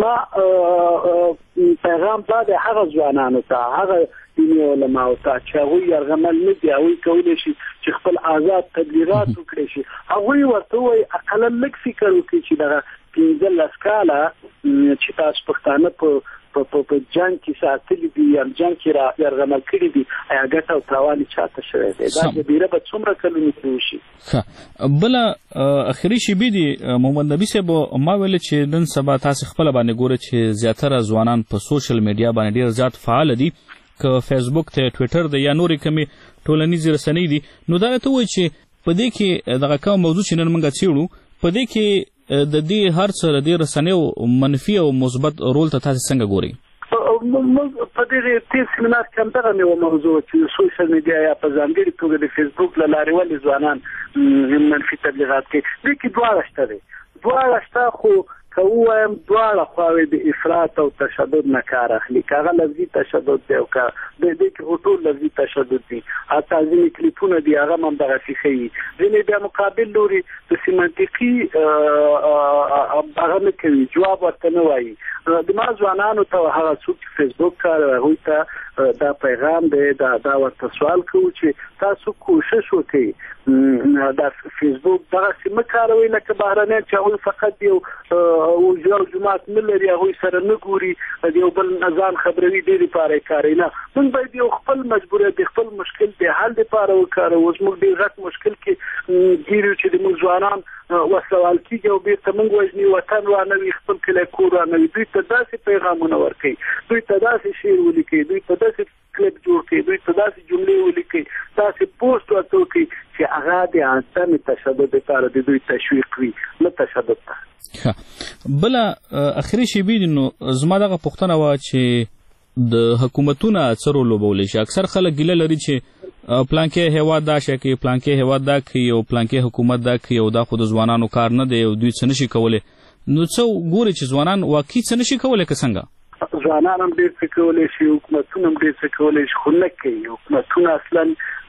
ما پیغام دا دی هغه ځوانانو ته هغه دیني علماو ته چې هغوی یرغمل نه دي هغوی کولی شي چې خپل آزاد تبلیغات وکړي شي هغوی ورته ووایي اقلا لږ فکر وکړي چې دغه 15 کاله چې تاسو پښتانه په جنګ کې ساتلي دي یا جنګ کې یرغمل کړي دي ایا ګټه او تاوان چاته شوی دی دا جبیره به څومره کلونو کې وشي بله اخري شیبې دي محمد نبي صاحب ما ویل چې نن سبا تاسو خپله باندې ګوره چې زیاتره ځوانان په سوشل میډیا باندې ډېر زیات فعال دي که فیسبوک ته ټویټر دی یا نورې کومې ټولنیزې رسنۍ دي نو دا راته وایي چې په دې کې دغه کومه موضوع چې نن موږ څېړو په دې کې د دې هر څه د دې رسنیو منفي او مثبت رول ته تاسو څنګه ګورئ موږ په دې تیر سیمینار کې هم دغه یو موضوع چې سوشل میډیا یا په ځانګړي توګه د فیسبوک له لارې ولې ځوانان منفي تبلیغات کوي. دې کې دواړه شته دي، دواړه شته، خو که ووایم دواړه خواوې د افراط او تشدد نه کار اخلي. که هغه لفظي تشدد دی او که د دې کې ټول لفظي تشدد دي، حتی ځینې کلیپونه دي هغه هم همدغسې ښیي. ځینې بیا مقابل لوري د منطقي هغه نه کوي، جواب ورته نه وایي. د ما ځوانانو ته هغه څوک چې فیسبوک کاروي هغوی ته دا پیغام دی، دا ورته سوال کوو چې تاسو کوشش وکړئ دا فیسبوک دغسې مه کاروئ لکه بهرنیان چې هغوی فقط یو جماعت نه لري، هغوی سره نه ګوري، د یو بل ځان خبروي دې دپاره یې کاروي. نه، موږ باید یو خپل مجبوریت د خپل مشکل د حل دپاره وکاروو. اوس موږ ډېر غټ مشکل کې ګیرو چې زموږ ځوانان وسوال کېږي او بېرته موږ وژني، وطن رانوي، خپل کلی کور رانوي. دوی ته داسې پیغامونه ورکوي، دوی ته داسې شعر ولیکئ، دوی ته داسې کلیپ جوړ کړي، دوی ته داسې جملې ولیکئ، داسې پوسټ ورته وکړي چې هغه د عدم تشدد لپاره د دوی تشویق وي، نه تشدد ته. بله اخري شیبې دي، نو زما دغه پوښتنه وه چې د حکومتونه څه رول لوبولی شي. اکثر خلک ګیله لري چې پلانکې هیواد دا شی کوي، پلانکې هیواد دا کوي او پلانکې حکومت دا کوي او دا خو د ځوانانو کار نه دی او دوی څه نشي کولی. نو څه ګوري چې ځوانان واقعي څه نشي کولی که څنګه؟ ځوانان هم ډېر څه کولی شي، حکومتونه هم ډېر څه کولی شي، خو نه کوي. حکومتونه اصلا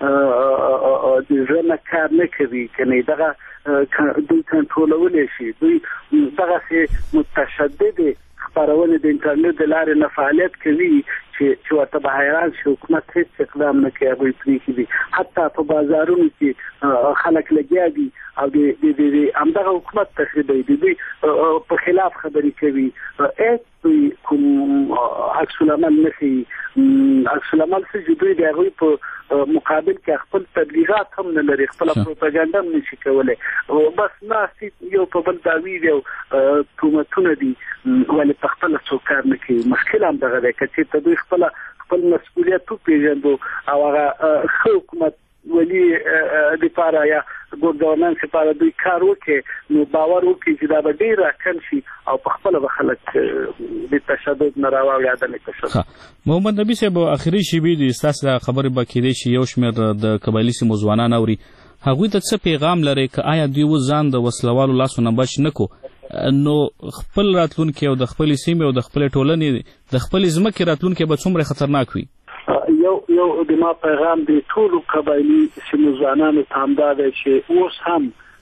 د زړه نه کار نه کوي، کنې دغه دوی کنټرولولی شي. دوی دغسې متشددې خپرونې د انټرنیټ د لارې نه فعالیت کوي چې ورته به حیران شي حکومت هېڅ اقدام نه کوي، هغوی پرېښي دي. حتی په بازارونو کې خلک لګیا دي او د همدغه حکومت تخریبوي، د دوی په خلاف خبرې کوي. هېڅ دوی کوم عکس العمل نه ښیي. عکس العمل څه چې دوی د هغوی په مقابل کې خپل تبلیغات هم نه لري، خپله پروپاګانډا هم نشي کولی. بس ناستې یو په بل دعوی دي او تهمتونه دي، ولې په خپله څوک کار نه کوي. مشکل همدغه دی، که چېرته دوی خپل مسؤلیت وپېژندو او هغه ښه حکومت ولي دپاره یا ګډ ګورننس لپاره دوی کار وکړي، نو باور وکړي چې دا به ډېر راکم شي او په خپله به خلک د تشدد نه راواړي، عدم تشدد. محمد نبي صاحب، اخري شیبې دي، ستاسو خبرې به کېدای شي یو شمېر د قبایلي سیمو ځوانان اوري، هغوی ته څه پیغام لرئ که آیا دوی اوس ځان د وسلوالو لاسو نه بچ نه کو، نو خپل راتلونکي او د خپلې سیمې او د خپلې ټولنې د خپلې ځمکې راتلونکی به څومره خطرناک وي؟ یو د ما پیغام د ټولو قبایلي سیمو ځوانانو ته همدا دی چې اوس هم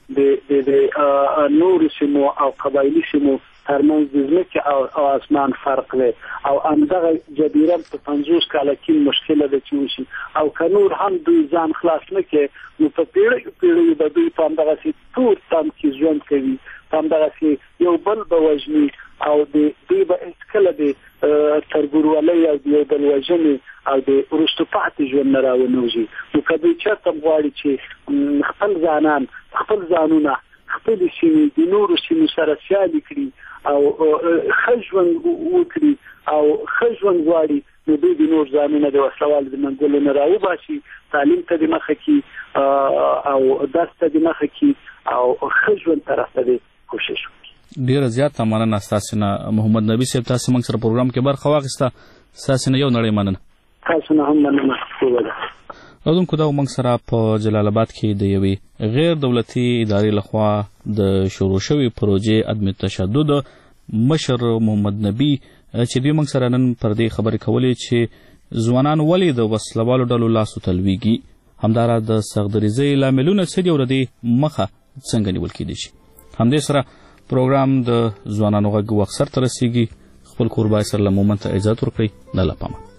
د نورو سیمو او قبایلي سیمو ترمنځ د ځمکې او اسمان فرق دی او همدغه جبیره په 50 کاله کې مشکله ده چې وشي، او که نور هم دوی ځان خلاص نه کړي نو په پیړیو به دوی په همدغسې تور تم کې ژوند کوي، په همدغسې یو بل به وژني او دوی به هېڅکله د تربورولۍ او د یو بل وژنې او د وروسته پاتې ژوند نه راونوځي. نو که دوی چېرته غواړي چې خپل ځانان، خپل ځانونه، خپلې سیمې د نورو سیمو سره سیالي کړي او ښه ژوند وکړي او ښه ژوند غواړي، نو دوی د نور ځانونه د وسلوالو د منګولو نه راوباسي، تعلیم ته د مخه کړي او درس ته د مخه کړي او ښه ژوند طرف ته کوشش وکړي. ډیره زیاته مننه ستاسو نه محمد نبي صاحب، تاسو موږ سره پروګرام کې برخه واخیسته، ستاسو نه یو نړۍ مننه. تاسو نه هم مننه. اودونکو دا موږ سره په جلال آباد کې د یوې غیر دولتي ادارې لخوا د شروع شوې پروژې عدم تشدد مشر محمد نبي چې دوی موږ سره نن پر دې خبرې کولې چې ځوانان ولې د وسلوالو ډلو لاسو ته لویږي، همدارا د سختدریزۍ لاملونه څه دي او د دې مخه څنګه نیول کېدای شي. همدې سره پروګرام د ځوانانو غږ وخت سرته رسیږي. خپل کور باید سره له مومن ته اجازه ورکړئ. الله پامان.